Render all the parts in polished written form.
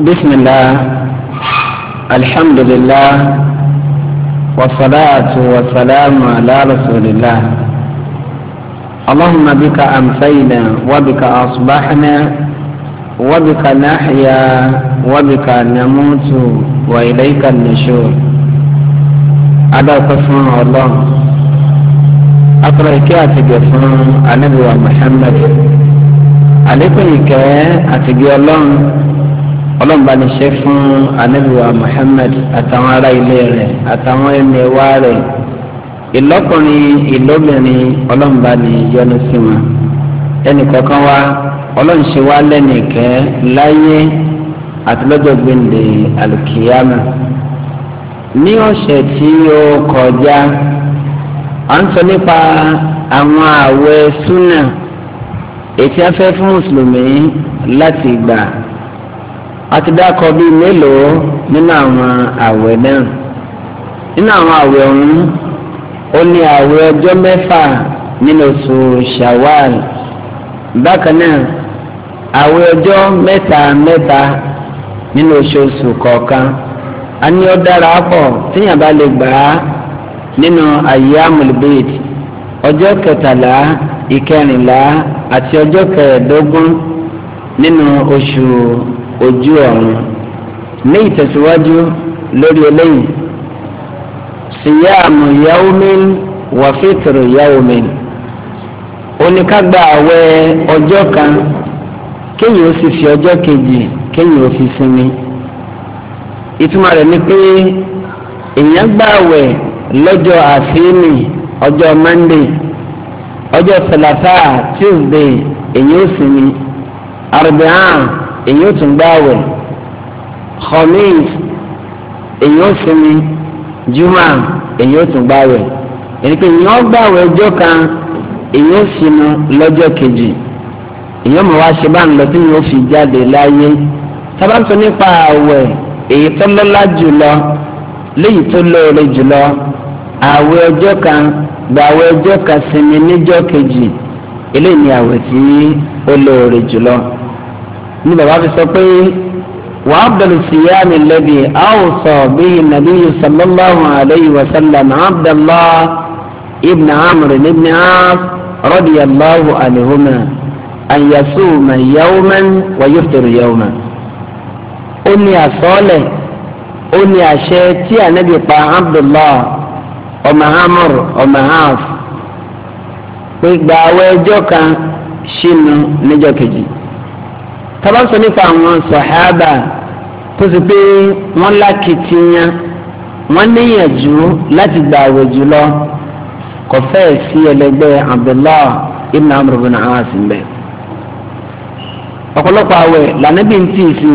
بسم الله الحمد لله والصلاة والسلام على رسول الله. اللهم بك أمسينا وبك أصبحنا وبك نحيا وبك نموت وإليك النشور. هذا قسم الله أقرأ كاتب النبي محمد عليكم أتقي الله ọlọ́run bá ní ṣe fún anabiwa Muhammad àtàwọn ará ilé rẹ̀ àtàwọn ẹnìwá rẹ̀ ìlọ́kùnrin ìlóbìnrin ọlọ́run bá ní yọ́nú sí wọn ẹnì kọ̀ọ̀kan wa ọlọ́run ṣe wá lẹ́nìkẹ́ láyé àti lọ́jọ́ gbẹ̀ǹdẹ̀ alùkìyàmà. ní ọ̀sẹ̀ tí ó kọjá à ń sọ nípa àwọn ààwẹ̀ súnà ètí afẹ́ fún mùsùlùmí láti gbà àti dákọ̀ bíi mélòó nínú àwọn àwẹ̀ náà. nínú àwọn àwẹ̀ ọ̀hún ó ní àwẹ̀ ọjọ́ mẹ́fà nínú oṣù Shawwal. bákan náà àwẹ̀ ọjọ́ mẹ́ta nínú oṣooṣù kọ̀ọ̀kan. a ní ó dára pọ̀ tíyàn bá lè gbà á nínú ayyamul bid ọjọ́ 13, 14 àti ọjọ́ 15 nínú oṣù ojú ọ̀run. ní ìtẹ̀síwájú lórí eléyìí siyamu yawmin wa fitru yawmin oníkágbà àwẹ̀ ọjọ́ kan kéyìn ó sì fi ọjọ́ kejì kéyìn ó fi sinmi. ìtumọ̀ rẹ̀ ni pé èèyàn gbà àwẹ̀ lọ́jọ́ àfíìnì ọjọ́ Monday, ọjọ́ Thalatha Tuesday èyí ó sinmi, Arba'a èyí ó tún gbààwẹ̀, Khamis èyí ó sinmi, Juma èyí ó tún gbààwẹ̀. èyí pé èyí ó gbààwẹ̀ ọjọ́ kan èyí ó sinmi lọ́jọ́ kejì. èyí ó mọ̀ wá ṣe bá ń lọ tí yóò fi jáde láyé. sábà ń sọ nípa àwẹ̀ èyí tó lọ́lá jùlọ léyìí tó lóore jùlọ àwẹ̀ ọjọ́ kan gbààwẹ̀ ọjọ́ kan sinmi níjọ́ kejì eléyìí ni àwẹ̀ tí ó lóore jùlọ. ní bàbá fi sọ pé wa afdalu siyami alladhi awsa bihi nabiyyu sallallahu alayhi wa sallam Abdullah ibn Amr ibn As radiyallahu anhuma an yasuma yawman wa yuftiru yawman. ó ní àsọọ́lẹ̀ ó ní àṣẹ tí ànábì pa Abdullah ọmọ Amr ọmọ As pé gbààwẹ̀ ọjọ́ kan ṣínú níjọ́ kejì. tábà sọ nípa àwọn sàhábà tó sì pé wọ́n lákìtìyàn wọ́n níyànjú láti gbààwẹ̀ jùlọ kò fẹ́ẹ̀ sí ẹlẹgbẹ́ Abdullah ibn Amr ibn As mbẹ. ọ̀pọ̀lọpọ̀ àwẹ̀ lànàbí ń tì í sí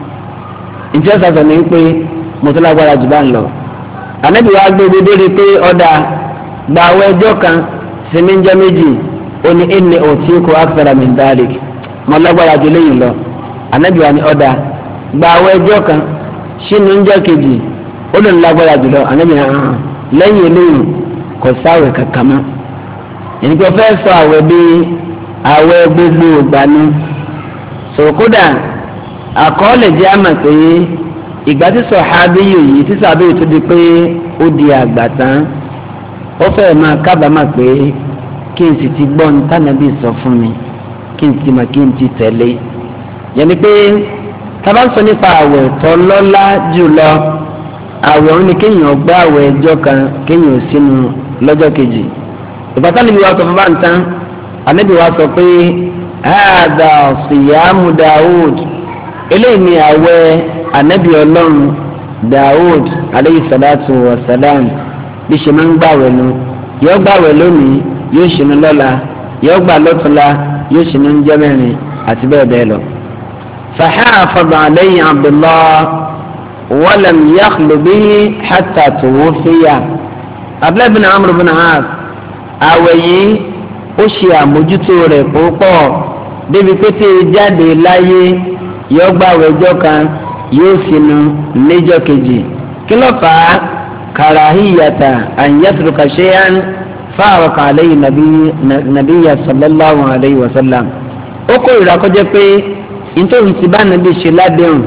ìjọ sàtọ̀ ní pé mo tó lágbára jù bá ń lọ. ànábì wa gbé gbé rí pé ọ̀dà gbààwẹ̀ ọjọ́ kan sinmi ń jẹ́ méjì ó ní inni utiku akthara min dhalik mo lágbára jù lẹ́yìn lọ. ànábì wa ní ọ̀dà gbààwẹ̀ ọjọ́ kan sínú ń jẹ́ kejì ó lè lágbára jù lọ. ànábì náà lẹ́yìn eléyìí kò sáwẹ̀ kankan mọ́. ènìkò fẹ́ sọ àwẹ̀ bí àwẹ̀ gbogbo ìgbani. sòkúdà àkọọ́lẹ̀ jẹ́ àmà pé ìgbà tí sọ̀hábí yìí tí sàbẹ̀yì tó di pé ó di àgbà tán ó fẹ́ máa kábàámà pé kí n sì ti gbọ́ ní tànàbí sọ fún mi kí n ti mà kí n ti tẹ̀lé. yẹni pé tábà ń sọ nípa àwẹ̀ tó lọ́lá jùlọ àwẹ̀ òun ni kéèyàn gbá àwẹ̀ ọjọ́ kan kéèyàn sínú lọ́jọ́ kejì. ìbátá níbi wa sọ fún bá ń tán ànábì wa sọ pé hādhā ṣiyāmu Dāwūd eléyìí ni àwẹ̀ ànábì ọlọ́run Dāwūd alayhi salatu wa salam bí ṣe máa ń gbàwẹ̀ nu yóò gbàwẹ̀ lónìí yóò ṣinú lọ́la yóò gbà lọ́tùnla yóò ṣinú ń jẹ́ mẹ́rin àti bẹ́ẹ̀ bẹ́ẹ̀ lọ. faḥāfaḍa alayhi Abdullah wa lam yakhlu bihi hattā tuwuffiya. Abdullah ibn Amr ibn As àwẹ̀ yìí ó ṣe àmójútó rẹ̀ púpọ̀ débi pé tí jáde láyé yóò gbàwẹ̀ ọjọ́ kan yóò ṣinú níjọ́ kejì. kí ló fà á? karahiyata an yatruka shay'an fáwọn alayhi nabiyya sallallahu alayhi wa sallam. ó kó ìrà kọjá pé nítorí ti bá nàbí ṣe ládéhùn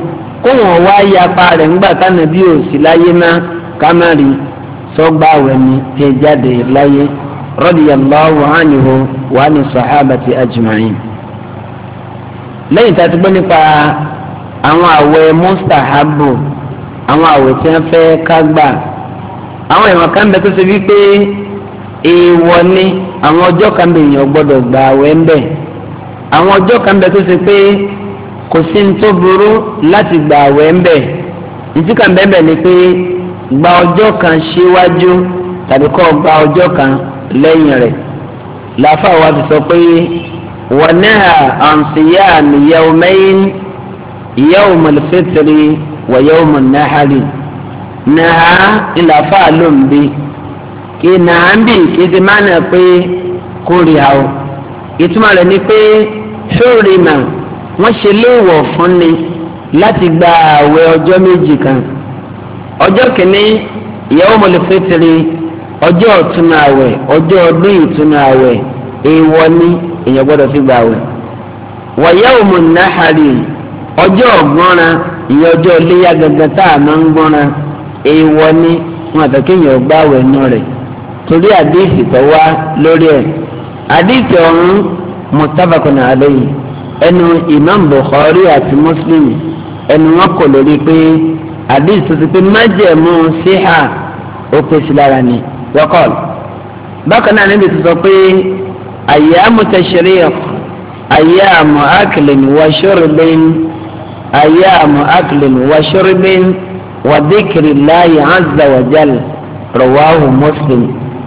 kó wọn wá yapa rẹ̀ ńgbà tánàbí ò sí láyé má kámárì sọ́gbà àwẹ̀ ni tẹ̀ jáde láyé radiyallahu anhu wa ani sahabati ajma'in. lẹ́yìn tá a ti gbọ́ nípa àwọn àwẹ̀ mustahabu àwọn àwẹ̀ tí wọ́n fẹ́ ká gbà àwọn ìwọ̀n kan bẹ tó ṣe wípé èèwọ̀ ni àwọn ọjọ́ kan bẹ èèyàn gbọ́dọ̀ gba àwẹ̀ ń bẹ̀ àwọn ọjọ́ kan bẹ tó ṣe pé kò sí ní tó burú láti gba àwẹ̀ ń bẹ̀ ìtí kan bẹ́ẹ̀ bẹ́ẹ̀ ni pé gba ọjọ́ kan síwájú tàbí kó gba ọjọ́ kan lẹ́yìn rẹ̀ làáfà wa ti sọ pé wa naha an siyami yawmayn yawmul fitri wa yawmun nahari nàá ìlàfà ló ń bi kí nàá ń bì kí ti máa nà pé kórè àwọ̀ ìtumọ̀ rẹ̀ ni pé sóòrì mà wọ́n ṣe léèwọ̀ fún ni láti gba àwẹ̀ ọjọ́ méjì kan ọjọ́ kìíní yawmul fitri ọjọ́ ìtúnu àwẹ̀ ọjọ́ ọdún ìtúnu àwẹ̀ èèwọ̀ ni èèyàn gbọ́dọ̀ fi gba àwẹ̀ wa yawmun nahari ọjọ́ ọ̀gbọ́nra ìyẹn ọjọ́ iléyà gangan tá a máa ń gbọ́nra èèwọ̀ ni wọn àtàkéyàn gbá àwẹ̀ nù rẹ̀ torí àdéhìí tó wá lórí ẹ̀ àdéhìí ọ̀hún muttafaqun alayhi ẹnu Imam Bukhari àti Muslim ẹnu wọn kò lórí pé àdéhìí tó ti pé májẹ̀mú síhà ó pèsè lára ni wọ́kọ̀l bákan náà níbi tó sọ pé ayyamu tashriq ayyamu aklin wa shurbin ayyamu aklin wa shurbin wa dhikrillahi azza wa jal rawahu Muslim.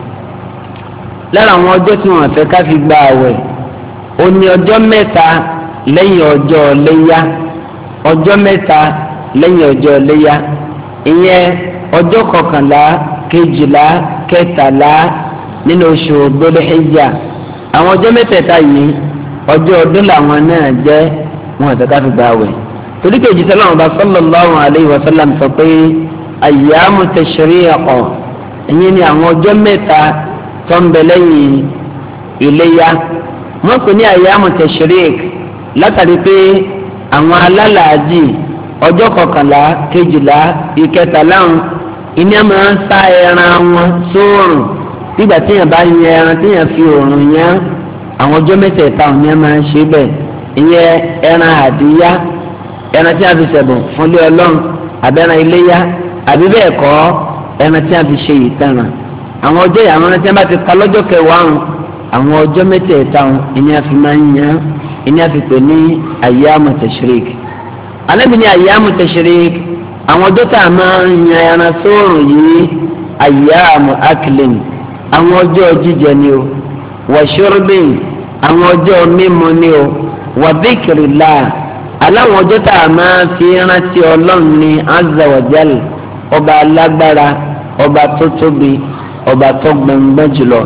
lára àwọn ọjọ́ tí wọ́n fẹ́ ká fi gba àwẹ̀ ó ní ọjọ́ mẹ́ta lẹ́yìn ọjọ́ léyá ọjọ́ mẹ́ta lẹ́yìn ọjọ́ léyá ìyẹn ọjọ́ kọkànlá kejìlá kẹtàlá nínú oṣù Dhul-Hijjah àwọn ọjọ́ mẹ́tẹ̀ẹ̀ta yìí ọjọ́ ọdún làwọn náà jẹ́ wọn àti ká fi gba àwẹ̀ torí kejì sọlọ́n ọba sallallahu alayhi wa sallam sọ pé ayyamu tashriq ẹ̀yìn ni àwọn ọjọ́ mẹ́ta tó ń bẹ lẹ́yìn iléyá wọ́n pè ní ayyamu tashriq látàrí pé àwọn alálàájì ọjọ́ kọkànlá kejìlá ìkẹtàlá iná máa ń sá ẹran wọn sóòrùn nígbà téèyàn bá yan ẹran téèyàn fi òòrùn yán àwọn ọjọ́ mẹ́tẹ̀ẹ̀ta òní máa ń ṣe bẹ́ẹ̀ ìyẹn ẹran àdíyá ẹran tí a fi ṣẹ̀bùn fúnlé ọlọ́run àbẹ́ran iléyá àbí bẹ́ẹ̀ kọ́ ẹran tí a fi ṣe ìtanràn àwọn ọjọ́ yìí àwọn ẹran tí a bá ti pa lọ́jọ́ kẹwàá àwọn ọjọ́ mẹ́tẹ̀ẹ̀ta ìní a fi máa ń yan ìní a fi pè ní ayyamu tashriq alẹ́ bí ní ayyamu tashriq àwọn ọjọ́ tá a máa ń yan ẹran sóòrùn yìí ayyamu aklin àwọn ọjọ́ jíjẹ ni o wa shurbin àwọn ọjọ́ mímu ni o wa dhikrillah aláwọn ọjọ́ tá a máa fi rántí ọlọ́run ní azza wa jal ọba alágbára ọba tó tóbi ọba tó gbẹngbẹ́ jùlọ.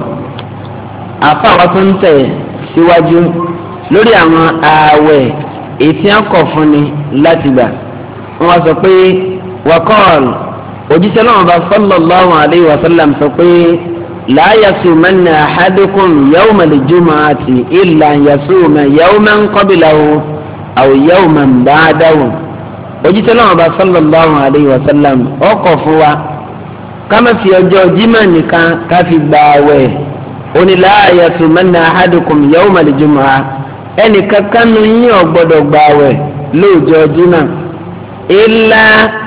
àfàwọn tó ń tẹ̀ síwájú lórí àwọn ààwẹ̀ ètí àkọ́ fún ni láti gbà wọ́n sọ pé waqal òjíṣẹ́ náà bá sallallahu alayhi wa sallam sọ pé la yasumanna ahadukum yawma al-jumu'ati illa yasuma yawman qablahu aw yawman ba'dahu òjíṣẹ́ náà bá sallallahu alayhi wa sallam ọkọ̀ fún wa ká má fi ọjọ́ jimá nìkan ká fi gba àwẹ̀ oni la yasumanna ahadukum yawma al-jumu'a ẹnì kankan nu yín ò gbọ́dọ̀ gba àwẹ̀ lọ́jọ́ jimá illa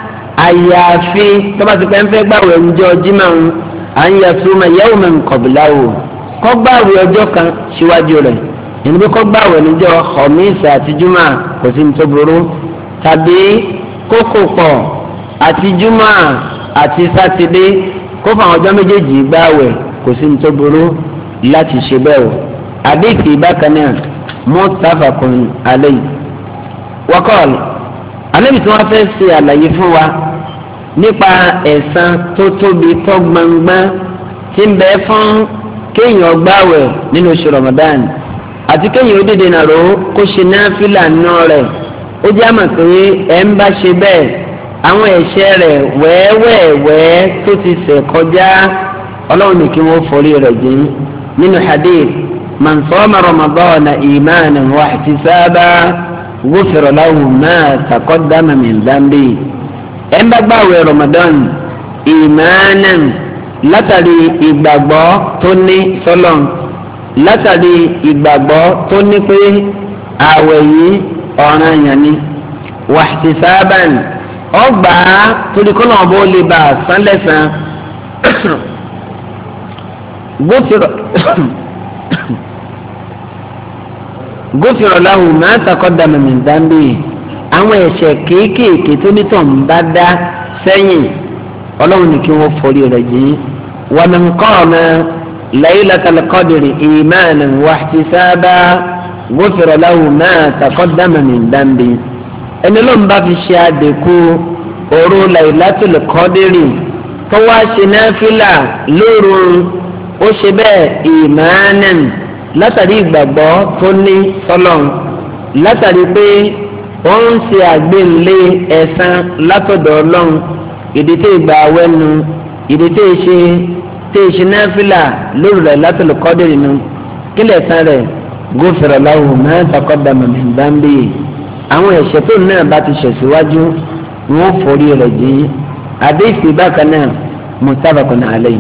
àyàfi tọ́ba ti pẹ́ ń fẹ́ gbàwẹ̀ ńjọ́ jimá ń à ń yasuma yawman qablahu kó gbàwẹ̀ ọjọ́ kan síwájú rẹ̀ ẹni bí kó gbàwẹ̀ níjọ́ khamis àti jumá kò sí ní tó burú tàbí kókò pọ̀ àti jumá àti sátidé kó fún àwọn ọjọ́ méjèèjì gbàwẹ̀ kò sí ní tó burú láti ṣe bẹ́ẹ̀ o àdéhìí bákan náà muttafaqun alayhi waqal alẹ́bí tí wọ́n fẹ́ ṣe àlàyé fún wa nípa ẹ̀san tó tóbi tó gbangban tí ń bẹ fún kéèyàn gbààwẹ̀ nínú oṣù Ramadan àti kéèyàn ó dìde nàró kó ṣe náfìlà náà rẹ̀ ó jẹ́ àmọ̀ pé ẹ̀ ń bá ṣe bẹ́ẹ̀ àwọn ẹ̀ṣẹ̀ rẹ̀ wẹ́ẹ́wẹ́ẹ́wẹ́ tó ti ṣẹ̀ kọjá ọlọ́run ní kí wọ́n forí rẹ̀ jìn nínú hadith man sama Ramadana imanan wa ihtisaba ghufira lahu ma taqaddama min dhanbi ẹ̀ ń bá gbààwẹ̀ Ramadan ìmánan látàrí ìgbàgbọ́ tó ní sọ́lọ́n látàrí ìgbàgbọ́ tó ní pé ààwẹ̀ yìí ọ̀ranyàn ni wahtisaban ọgbà torí kọ́nà ọ̀bọ lè bá a san lẹ́sàn ghufira lahu ma taqaddama min dhanbi àwọn ẹ̀ṣẹ̀ kéékèèké tó nítọ̀ ń bá dá sẹ́yìn ọlọ́run ní kí wọ́n forí rẹ̀ jìn wa man qama laylatal qadri imanan wahtisaban ghufira lahu ma taqaddama min dhanbi ẹni ló ń bá fi ṣe àdékù òru laylatul qadri tó wá ṣe náfìlà lóru ó ṣe bẹ́ẹ̀ imanan látàrí ìgbàgbọ́ tó ní sọ́lọ́n látàrí pé ó ń ṣe àgbéǹlé ẹ̀san látọ̀dọ̀ ọlọ́run ìdí tí ìgbà wẹ́nu ìdí tí ìṣe náfìlà lóru laylatul qadri nu kílẹ̀ san rẹ̀ ghufira lahu ma taqaddama min dhanbi àwọn ẹ̀ṣẹ̀ tó náà bá ti ṣẹ̀ síwájú wọn forí rẹ̀ jìn àdéhìí bákan náà muttafaqun alayhi.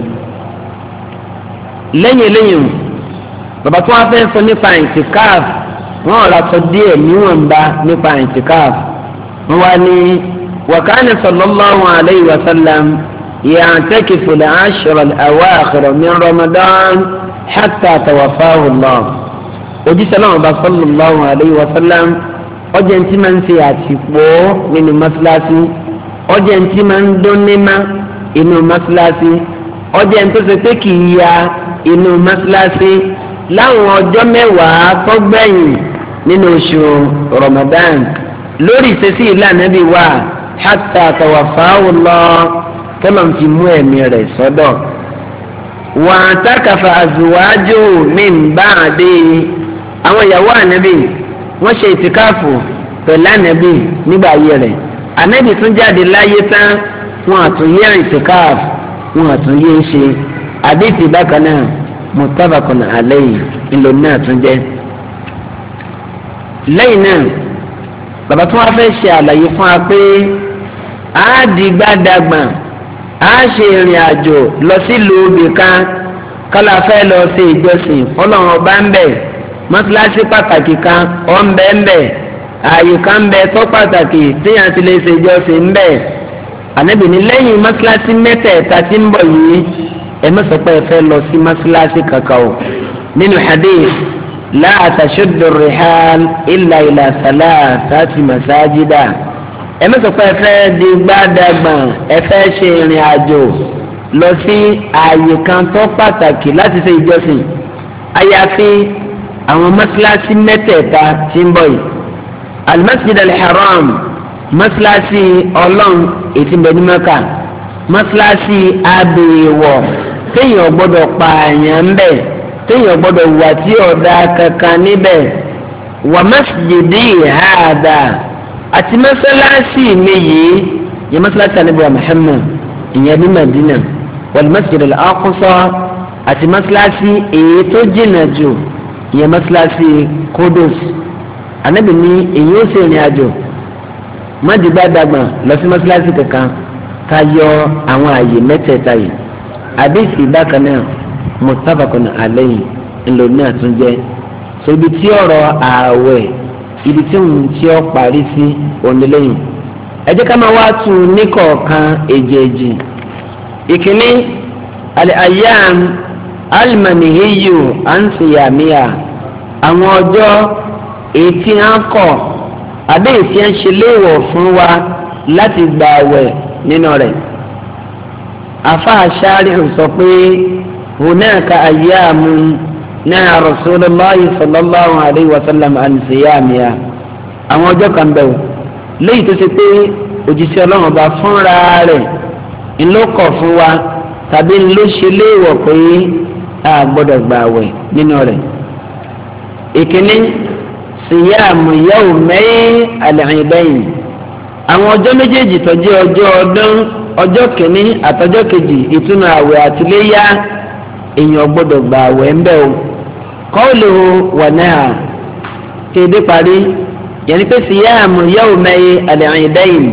lẹ́yìn bàbá tó wá fẹ́ sọ nípa ìtìkáf wọn ò sọ díẹ̀ níwọ̀nba nípa ìtìkáf wọn wá ní wa kana sallallahu alayhi wa sallam ya'takifu al-ashra al-awakhir min Ramadan hatta tawaffahu Allah òjíṣẹ́ náà bá sallallahu alayhi wa sallam ọjọ́ ntí máa ń ṣe àtìpó nínú mọ́sálásí ọjọ́ ntí máa ń dún nímá inú mọ́sálásí ọjọ́ ntí tó ṣe pé kì í ya inú mọ́sálásí láwọn ọjọ́ mẹ́wàá tó gbẹ̀yìn nínú oṣù Ramadan lórí ìṣesí ìlànà bí wà hatta tawaffahu Allah tọ́lọ̀ ń fi mú ẹ̀mí rẹ̀ sọ́dọ̀ wa takafa azwajuhu min ba'di àwọn ìyàwó ànábì wọ́n ṣe ìtìkáàfù pẹ̀lú ànábì nígbà ayé rẹ̀ ànábì tún jáde láyé tán wọn àtúnyẹ ìtìkáàfù wọn àtúnyẹ ṣe àdéhìí bákan náà muttafaqun alayhi ńlò náà tún jẹ́. lẹ́yìn náà bàbá tí wọ́n fẹ́ ṣe àlàyé fún wa pé a di gbàdàgbà a ṣe ìrìn àjò lọ sílùú ibìkan kálá fẹ́ lọ sí ìjọsìn fọlọ́run ọba ń bẹ̀ mọ́sálásí pàtàkì kan ọ̀ ń bẹ́ ń bẹ̀ ààyè kan ń bẹ tó pàtàkì téèyàn ti lè ṣe ìjọsìn ń bẹ̀ ànábì ní lẹ́yìn mọ́sálásí mẹ́tẹ̀ẹ̀ta tí ń bọ̀ yìí ẹ má sọ pé ẹ fẹ́ lọ sí mọ́sálásí kankan o nínú hadith la tashuddu rihal illa ila salasati masajida ẹ má sọ pé ẹ fẹ́ di gbàdàgbà ẹ fẹ́ ṣe ìrìn àjò lọ sí ààyè kan tó pàtàkì láti ṣe ìjọsìn àyàfi àwọn mọ́sálásí mẹ́tẹ̀ẹ̀ta tí ń bọ̀ yìí al-masjid al-haram mọ́sálásí ọlọ́run ètí bẹ̀ ní Mẹ́kà mọ́sálásí abèèwọ̀ téèyàn gbọ́dọ̀ pààyàn ń bẹ̀ téèyàn gbọ́dọ̀ wà tí ọ̀dà kankan níbẹ̀ wà masjidi hàdà àti mọ́sálásí mi yìí yẹ mọ́sálásí ànábì Muhammad ìyẹn ní Madina wal masjid al-aqsa àti mọ́sálásí èyí tó jìnnà jù ìyẹn mọ́sálásí Kudus ànábì ní èyí ó sì rìn àjò májìgbádàgbà lọ sí mọ́sálásí kankan ká yọ àwọn àyè mẹ́tẹ̀ẹ̀ta yìí àdéhìí bákan náà muttafaqun alayhi ńlò ní àtúnjẹ so ibi tí ọ̀rọ̀ ààwẹ̀ ibi tí òun tí ó parí sí onílẹ̀yìn ẹ jẹ́ ká máa wá tún ní kọ̀ọ̀kan èjèèjì ìkíní al-ayyam al-manhiyyu an siyamiha àwọn ọjọ́ èyí tí wọ́n kọ̀ àbẹ́ èyí tí wọ́n ṣe léèwọ̀ fún wa láti gba àwẹ̀ nínú rẹ̀ afa aṣááríhù sọ pé hunaka ayyamun naha rasulullahi sallallahu alayhi wa sallam an siyamiha àwọn ọjọ́ kan bẹ̀ wò léyìí tó ṣe pé òjíṣẹ́ ọlọ́run ọba fúnra rẹ̀ ńlọ́kọ̀ fún wa tàbí ńlọ́ ṣe léèwọ̀ pé a gbọ́dọ̀ gba àwẹ̀ nínú rẹ̀ ìkíní siyamu yawmay al-iidayn àwọn ọjọ́ méjèèjì tó jẹ́ ọjọ́ ọdún ọjọ́ kìíní àtọjọ́ kejì ìtúnu àwẹ̀ àtìléyá èèyàn gbọ́dọ̀ gba àwẹ̀ ń bẹ̀ o qawluhu wa naha kéde parí yẹni pé siyamu yawmay al-iidayn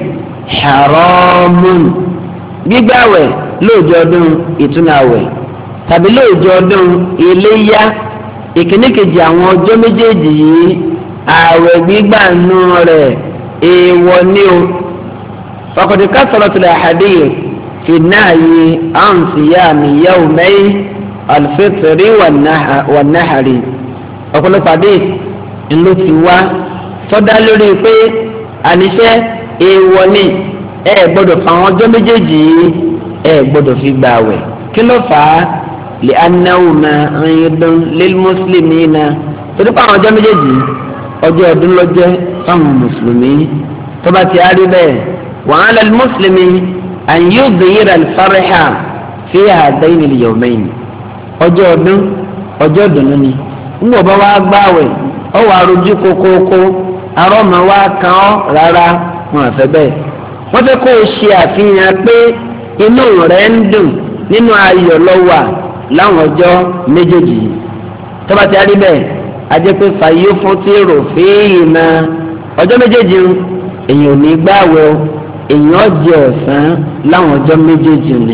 haramun gbígbàwẹ̀ lọ́jọ́ ọdún ìtúnu àwẹ̀ tàbí lọ́jọ́ ọdún iléyá ìkíní kejì àwọn ọjọ́ méjèèjì yìí ààwẹ̀ gbígbà nù rẹ̀ èèwọ̀ ni o. faqad kasratul ahadith fi nahyi an siyami yawmay al-fitri wan-nahri ọ̀pọ̀lọpọ̀ àdéhùn ńlọ ti wá sọ́dá lórí pé àníṣe èèwọ̀ ni ẹ gbọ́dọ̀ fún àwọn ọjọ́ méjèèjì yìí ẹ gbọ́dọ̀ fi gbà àwẹ̀ kí ló fà á lè anáwùmá ẹ̀yẹ́dún lil muslimina torí pé àwọn ọjọ́ méjèèjì ọjọ́ ọdún ló jẹ́ fáwọn mùsùlùmí tó bá ti á rí bẹ́ẹ̀ wa ala al-muslimi an yudhhira al-farha fi hadayni al-yawmayn ọjọ́ ọdún ọjọ́ ìdùnnú ni ńgbà bá wá gbààwẹ̀ ọ wà rojú kókókó arọ́mọ wa kàn ọ́ rárá wọn àfẹ́ bẹ́ẹ̀ wọ́n fẹ́ kó o ṣe àfihàn pé inú rẹ̀ ń dùn nínú ayọ̀ lọ́wọ́ láwọn ọjọ́ méjèèjì tó bá ti rí bẹ́ẹ̀ ajẹ́ pé fàyè fún tí rò fíìyì náà ọjọ́ méjèèjì èèyàn ò ní gbààwẹ̀ o èèyàn jẹ ọ̀sán láwọn ọjọ́ méjèèjì ni.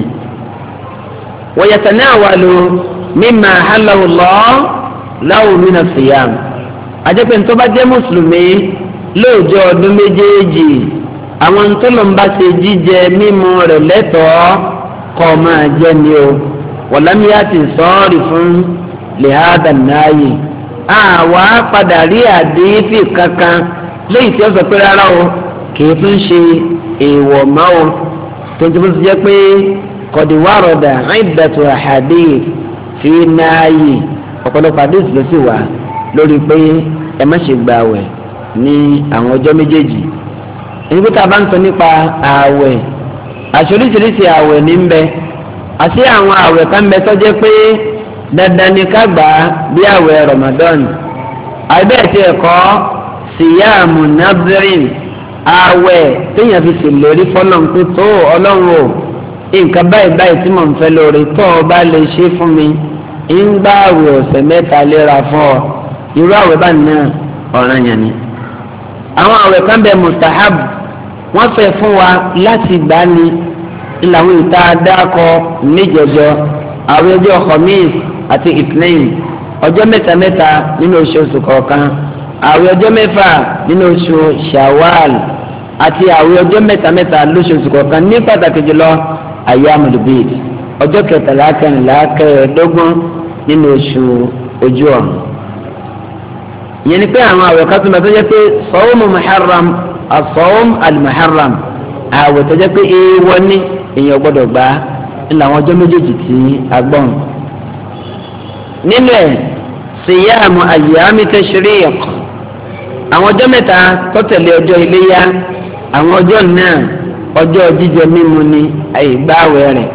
wa yatanawalu mimma halahu Allah lahu mina siyam ajẹ́ pé tó bá jẹ́ mùsùlùmí lóòjọ́ ọdún méjèèjì àwọn ntọ́lọ́mbà ṣe jíjẹ mímu rẹ̀ lẹ́tọ̀ọ́ kọ́ máa jẹ́ ni o wọ̀lámíyá ti sọ́ọ̀rì fún lèhádà náàyè àwa padà rí àdéhìfì kankan léyìí tí ó sọ pé rárá o kìí tún ṣe èèwọ̀ mọ́ o tó ń tí wọ́n ti jẹ́ pé kọ̀díwárọ̀dà ìdàtò àhàdé fi náàyè ọ̀pọ̀lọpọ̀ àdéhìfì ló sì wà lórí pé ẹ má ṣe gbààwẹ̀ ní àwọn ọjọ́ méjèèjì. níbi tá a bá ń sọ nípa ààwẹ̀ àṣoríṣiríṣi ààwẹ̀ ní ń bẹ àti àwọn ààwẹ̀ kan bẹ tó jẹ́ pé dandan ni ká gbà á bí ààwẹ̀ Ramadan àbẹ́ẹ̀tì ẹ̀kọ́ síyàmù nàbẹ́rìn ààwẹ̀ téèyàn fi ṣèlérí fọlọ́n pé tó ọlọ́run o nǹkan báyìí báyìí tí mò ń fẹ́ lórí tó o bá lè ṣe fún mi ń gbà ààwẹ̀ ọ̀sẹ̀ mẹ́ta léra fún ọ irú ààwẹ̀ bá náà ọ̀ranyàn ni. àwọn ààwẹ̀ kan bẹ mustahab wọ́n fẹ́ fún wa láti gbà ní ìlànà ìta dákọ níjẹjọ àwọn ọjọ́ khamis àti ithnain ọjọ́ mẹ́ta mẹ́ta nínú oṣù kọ̀ọ̀kan àwọn ọjọ́ mẹ́fà nínú oṣù shawwal àti àwọn ọjọ́ mẹ́ta mẹ́ta lóṣooṣù kọ̀ọ̀kan ní pàtàkì jùlọ ayyamul bid ọjọ́ kẹtàlá kẹrìnlá kẹẹ̀ẹ́dógún nínú oṣù ojú ọ̀run. ìyẹn ni pé àwọn àwẹ̀ kan tó ń bẹ tó jẹ́ pé sawmu muharram as-sawm al-muharram àwẹ̀ tó jẹ́ pé èèwọ̀ ní èèyàn gbọ́dọ̀ gbà ńlá àwọn ọjọ́ méjèèjì tí a gbọ́n. nínú ẹ̀ siyamu ayyami tashriq àwọn ọjọ́ mẹ́ta tó tẹ̀lé ọjọ́ iléyá àwọn ọjọ́ náà ọjọ́ jíjẹ mímu ni àìgbààwẹ̀ rẹ̀.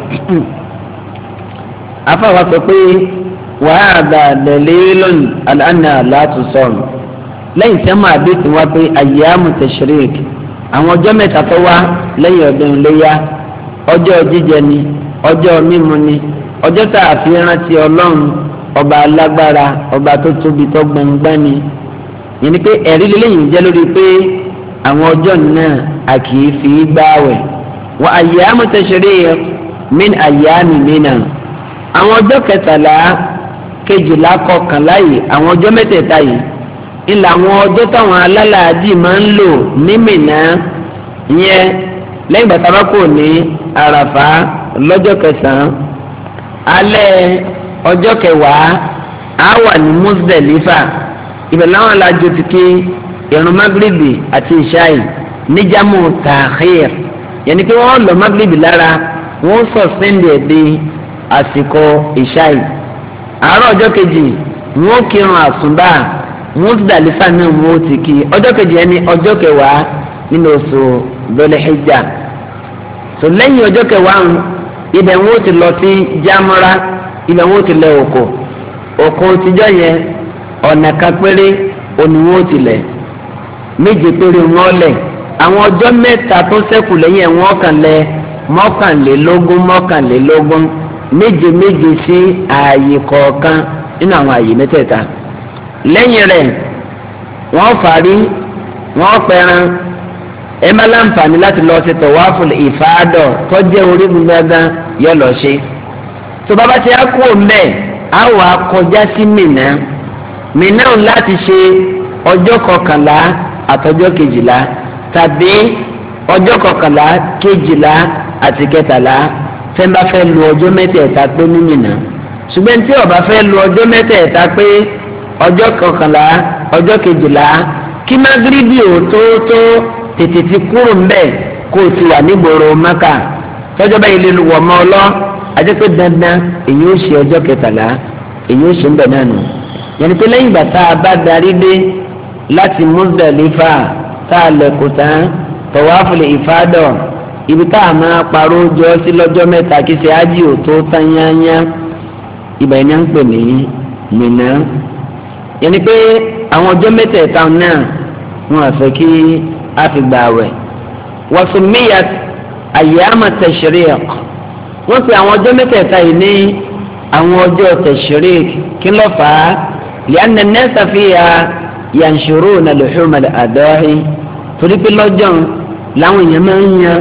afáwa sọ pé wàhálà dalilun ala anna la tusam lẹ́yìn tí a máa bí tí wá pé ayyamu tashrik àwọn ọjọ́ mẹ́ta tó wá lẹ́yìn ọdún iléyá ọjọ́ jíjẹ ni ọjọ́ mímu ni ọjọ́ tá a fi rántí ọlọ́run ọba alágbára ọba tó tóbi tó gbọ̀ngbọ́n ni yẹn ni pé ẹ̀rí lélẹ́yìn jẹ́ lórí pé àwọn ọjọ́ náà a kì í fi gbààwẹ̀ wa ayyamu tashrik min ayyami mina àwọn ọjọ́ kẹtàlá kejìlá kọkànlá yìí àwọn ọjọ́ mẹ́tẹ̀ẹ̀ta yìí ńlá àwọn ọjọ́ táwọn alálàájì máa ń lò ní Mínà ìyẹn lẹ́yìn bàtà bá kò ní àràfà lọ́jọ́ kẹsàn-án alẹ́ ọjọ́ kẹwàá á wà ní Muzdalifa ibẹ̀ láwọn alájò ti ké ìrun magrebi àti ìṣáì níjàmù tàkhír yẹn ni pé wọ́n lọ magrebi lára wọ́n sọ sẹ́ndì di àsìkò ìṣáì àárọ̀ ọjọ́ kejì wọ́n kírun àsùnbà Muzdalifa náà wọ́n ti kí ọjọ́ kejì ẹni ọjọ́ kẹwàá nínú oṣù Dhul-Hijja tó lẹ́yìn ọjọ́ kẹwàá ibẹ̀ wọ́n ti lọ sí Jamra ibẹ̀ wọ́n ti lẹ òkò tíjọ́ yẹn ọ̀nà kan péré òní wọ́n ti lẹ̀ méje péré wọ́n lẹ̀ àwọn ọjọ́ mẹ́ta tó ṣẹ́kù lẹ́yìn ẹ̀ wọ́n kàn lẹ̀ mọ́kànlélógún méje méje sí ààyè kọ̀ọ̀kan nínú àwọn ààyè mẹ́tẹ̀ẹ̀ta lẹ́yìn rẹ̀ wọ́n fàárí wọ́n pẹran ẹ má láǹfààní láti lọ ṣe tọ̀wáfù ìfàdọ̀ tó jẹ́ orígun gángan yọ lọ ṣe tó bá ti á kú òǹbẹ á wà kọjá sí Mínà láti ṣe ọjọ́ 11 àtọjọ́ 12 tàbí ọjọ́ 11, 12 àti 13 fẹ́ bá fẹ́ lu ọjọ́ mẹ́tẹ̀ẹ̀ta pé ní Mínà ṣùgbọ́n tí ó bá fẹ́ lu ọjọ́ mẹ́tẹ̀ẹ̀ta pé ọjọ́ 11, ọjọ́ 12 kí magribi ò tó tètè ti kúrò ńbẹ̀ kó o ti wà nígboro Mákà tọ́jọ́ báyìí lè lu wọ̀mọ́ ọlọ́ àti pé dandan èyí ó ṣe ọjọ́ 13 èyí ó ṣe ń bẹ̀ náà nù yẹnni pé lẹ́yìn ìgbà tá a bá darí dé láti Muzdalifa tá a lẹ̀kùn tán tọ̀wáfù ìfádọ̀ ibi tá a máa parọ́ jọ sí lọ́jọ́ mẹ́ta kí ṣe ájì ò tó tán yányá ibà yẹn ń pè ní Mínà yẹnni pé àwọn ọjọ́ mẹ́tẹ̀ẹ̀ta náà wọn àfẹ́ kí a fi gbà wẹ̀ wọ́n sùn míyà ayyama tashriq wọ́n pe àwọn ọjọ́ mẹ́tẹ̀ẹ̀ta yìí ní àwọn ọjọ́ tashriq kí ló fà á li'anna an-nasa fiha yanshuruna luhuma al-adahi torí pé lọ́jọ́ làwọn èèyàn máa ń yan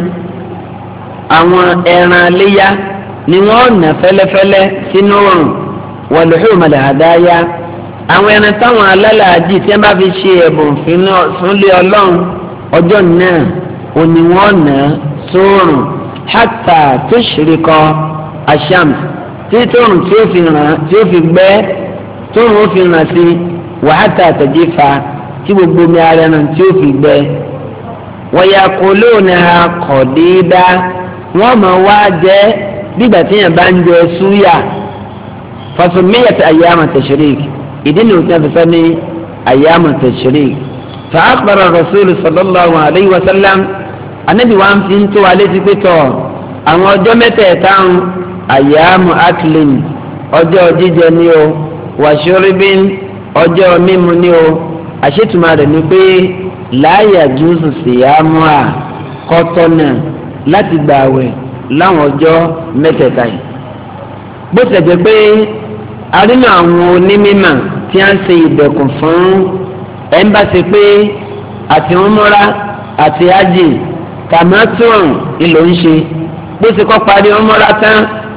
àwọn ẹran léyà ni wọ́n nà fẹ́lẹ́fẹ́lẹ́ sínú òrùn wa luhuma al-hadaya àwọn ẹran táwọn alálàájì tí wọ́n bá fi ṣe ẹ̀bùn fúnlé ọlọ́run ọjọ́ náà òní wọ́n nà sóòrùn hatta tushriqa ash-shams tí tóòrùn tí ó fi ràn tí ó fi gbẹ́ tóòrùn ó fi ràn sí wa hatta tajifa tí gbogbo omi ara ẹran tí ó fi gbẹ́ wa yaqulunaha qadida wọ́n máa wá jẹ́ bígbà tí yẹn bá ń jẹ súyà fasumiyat ayyama tashrik ìdí ni òtún àfẹ́fẹ́ ní ayyama tashrik fa akhbara rasul sallallahu alayhi wa sallam anabi wa fi ń tó wa létí pé tọ̀ àwọn ọjọ́ mẹ́tẹ̀ẹ̀ta ayyamu aklin ọjọ́ jíjẹ ni o wa shuribin ọjọ́ mímu ni o àṣetùmọ̀ rẹ̀ ni pé la yajuzu siyamuha kọ́tọ́nà láti gbààwẹ̀ láwọn ọjọ́ mẹ́tẹ̀ẹ̀ta yìí bó tilẹ̀ jẹ́ pé arínú àwọn onímọ̀ tí a ń ṣe ìdẹ̀kùn fún ẹ̀ńbàṣe pé àti umura àti ájì tàmátùn ìlò ń ṣe bó ṣe kọ́ parí umura tán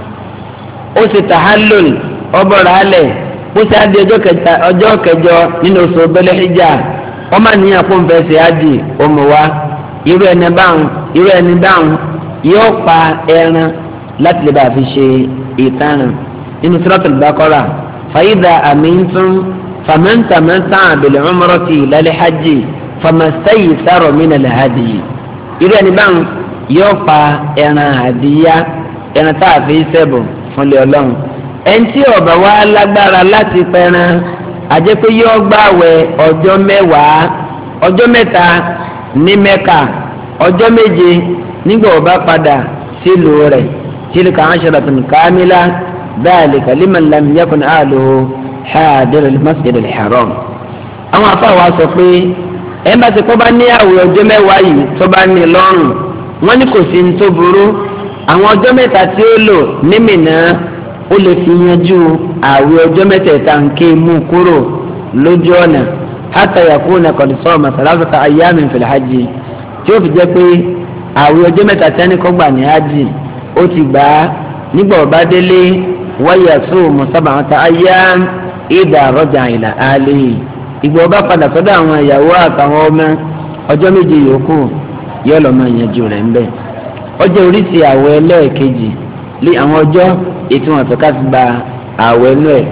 ó ṣe tahallul ọbọ̀rọ̀ alẹ̀ bó ṣe á di ọjọ́ kẹjọ nínú oṣù Dhul-Hijjah ọmọ nìyàn kó ń fẹ́ ṣe ájì ọmọ wa irú ẹni báwọn yóò pa ẹran láti lè bá fi ṣe ìtanràn nínú Suratul Baqarah fàyídà amintum faman tamatta'a bil umrati ilal hajji famastaysara minal hadyi irú ẹni báwọn yóò pa ẹran àdìyá ẹran tá a fi ṣẹ̀bùn fúnlẹ̀ ọlọ́run ẹni tí ó bá wà lágbára láti pẹran àjẹ́ pé yóò gbààwẹ̀ ọjọ́ 10 ọjọ́ 3 ní Mẹ́kà ọjọ́ 7 nígbà ó bá padà sílùú rẹ̀ tilka 'asharatun kamila dhalika liman lam yakun ahluhu hadir al-masjid al-haram. àwọn afáwa sọ pé ẹ̀ ń bá ti kọ́ bá ní àwẹ̀ ọjọ́ 10 yìí tó bá ní lọ́rùn wọ́n ní kò sí ní tó burú àwọn ọjọ́ 3 tí ó lò ní Mínà ó lè fi yanjú àwẹ̀ ọjọ́ 3 nké mú kúrò lójú ọ̀nà hatta yakuna qad sama 3 ayyamin fil hajji tí ó fi jẹ́ pé àwẹ̀ ọjọ́ 3 tẹ́ni kọ́ gbà ní hajj ó ti gbà á nígbà ó bá délé wa yasumu 7 ayyam idha raja'a ila ahlihi ìgbà ó bá padà sọ́dọ̀ àwọn ìyàwó àtàwọn ọmọ ọjọ́ 7 yòókù yóò lọ máa yanjú rẹ̀ ń bẹ̀. ọjọ́ oríṣi àwẹ̀ ẹlẹ́ẹ̀kejì lé àwọn ọjọ́ ètò wọn tó ká ti gba àwẹ̀ inú ẹ̀.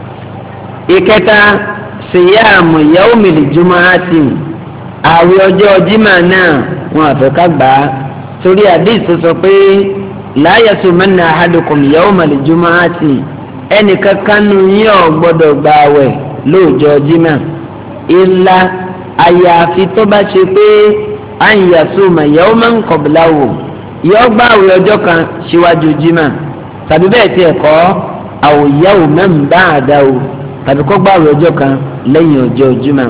ìkẹta siyamu yawmil jumu'ati àwẹ̀ ọjọ́ Jímà náà wọn àfẹ́ ká gbà á torí àdéhùn tó sọ pé la yasumanna ahadukum yawmal jumu'ati ẹnì kankan nù yín ò gbọ́dọ̀ gba àwẹ̀ lóòjọ́ Jímà illa àyàfi tó bá ṣe pé an yasuma yawman qablahu yóò gba àwẹ̀ ọjọ́ kan síwájú Jímà tàbí bẹ́ẹ̀ tiẹ̀ kọ́ aw yawman ba'dahu tàbí kó gba àwẹ̀ ọjọ́ kan lẹ́yìn ọjọ́ Jímà.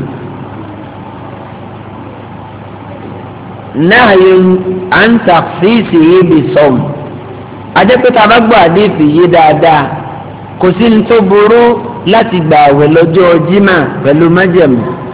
nahyun an takhsisihi bisawm adépẹ́tà bá gbọ́ àdéhùn yìí dáadáa kò sí ní tó burú láti gba àwẹ̀ lọ́jọ́ Jímà pẹ̀lú májẹ̀mú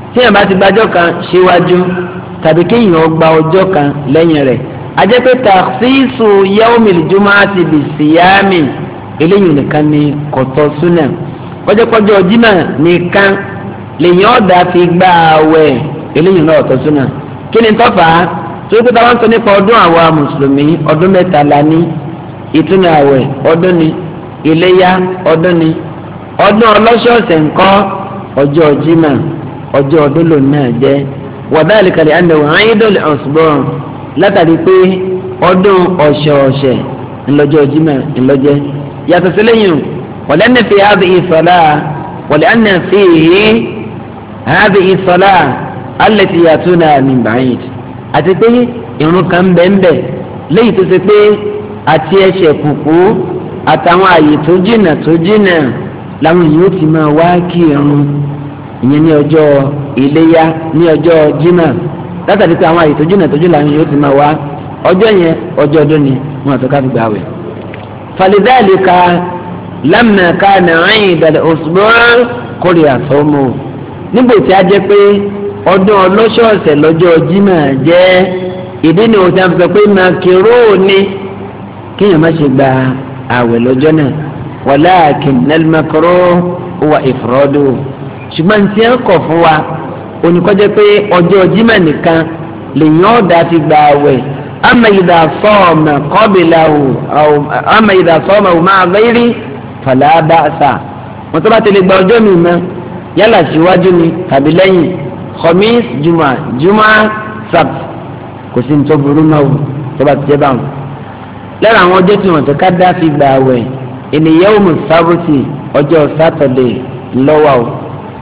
tí yẹn bá ti gbàjọ́ kan síwájú tàbí kéèyàn gba ọjọ́ kan lẹ́yìn rẹ̀ ajẹ́ pé takhsisu yawmil jumu'ati bisiyami eléyìí nìkan ni kọ̀tọ́ súnà kọjọ́kọjọ́ Jímọ̀ nìkan lèyìn ọ̀dà fi gbà àwẹ̀ eléyìí náà ọ̀tọ̀ súnà kí ni tọ́fà tó kí táwọn sọ nípa ọdún àwa mùsùlùmí ọdún mẹ́ta la ní ìtúnu àwẹ̀ ọdún ni iléyá ọdún ni ọdún ọlọ́ṣọ̀ọ̀sẹ̀ ńkọ́ ọjọ́ Jímọ̀ ọjọ́ ọdún lòun náà jẹ́ wadhalika li annahu 'eidul usbu' látàrí pé ọdún ọ̀ṣọ̀ọ̀ṣẹ̀ ńlọ́jọ́ Jímọ̀ ńlọ́jẹ́ yàtọ̀ sí lẹ́yìn ولأن في هذه الصلاة ولأن فيه هذه الصلاة التي يأتونها من بعيد àti pé ìrun kan bẹ́ẹ̀ léyìí tó ṣe pé àti ẹsẹ̀ kùkú àtàwọn àyè tó jìnnà làwọn yìí ó ti máa wá kí ìrun ìyẹn ní ọjọ́ iléyá ní ọjọ́ Jímọ̀ látàrí pé àwọn àyè tó jìnnà làwọn yìí ó ti máa wá ọjọ́ yẹn ọjọ́ ọdún ni wọn àtọ́ká fi gbà wẹ̀. falidhalika lamma kana 'id al-usbu' kórè àsọmọ níbo tí a jẹ́ pé ọdún ọlọ́ṣọ̀ọ̀sẹ̀ lọ́jọ́ Jímọ̀ jẹ́ ìdí ni òun ti sọ pé makiro ni kéèyàn má ṣe gba àwẹ̀ lọ́jọ́ náà walakin al-makruh huwa ifradu ṣùgbọ́n tí wọ́n kọ̀ fún wa oníkọ́jẹ́ pé ọjọ́ Jímọ̀ nìkan lèyìn ọ̀dà ti gba àwẹ̀ ama idha sama qablahu aw ama idha sama ma'a ghayri fala ba'sa wọ́n tó bá ti lè gba ọjọ́ mi mọ́ yálà síwájú ni tàbí lẹ́yìn khamis juma sabt kò sí ní tó burú náà tó bá ti jẹ́ báwọn. lára àwọn ọjọ́ tí wọ́n ti ká dá fi gba àwẹ̀ ènìyàn òmù sábùtì ọjọ́ sátọ̀dẹ̀ lọ́wọ́ o.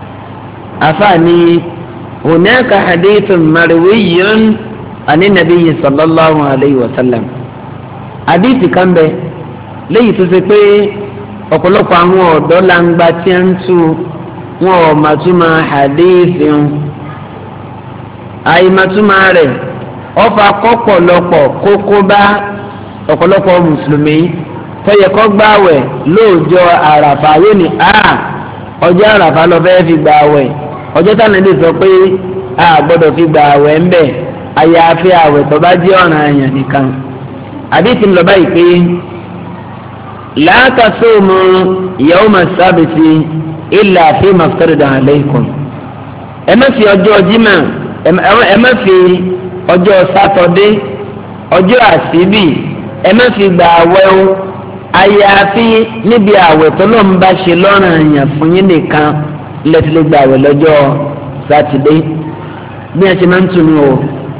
àfààní hunaka hadithun marwiyyun ani nabiyyi sallallahu alayhi wa sallam. àdìsí kan bẹ léyìí tó ṣe pé ọ̀pọ̀lọpọ̀ àwọn ọ̀dọ́ langba tí ń tú wọn ò màtúmọ̀ hadithi ń àìmàtúmọ̀ rẹ̀ ọfà kọ́pọ̀lọpọ̀ kókó bá ọ̀pọ̀lọpọ̀ mùsùlùmí tọ́yẹ kọ́ gbààwẹ̀ lóòjọ́ àràfà yóò ní ọjọ́ àràfà lọ fẹ́ fi gbààwẹ̀ ọjọ́ táwọn ẹni sọ pé a gbọ́dọ̀ fi gbààwẹ̀ ń bẹ̀ àyàfi àwẹ̀ tó bá jẹ́ ọ̀ranyàn nìkan àdìsí ń lọ báyìí pé la tasumu yawma sabti illa fima iftarada alaykum ẹ má fi ọjọ́ Jímọ̀ ẹ má fi ọjọ́ sátọdé ọjọ́ àsíbì ẹ má fi gba àwẹ̀ o àyàfi níbi àwẹ̀ tó lọ́n bá ṣe lọ́ranyàn fún yín nìkan lẹ́tìlẹ́ gba àwẹ̀ lọ́jọ́ sátidé bí wọ́n ṣe máa ń tunu o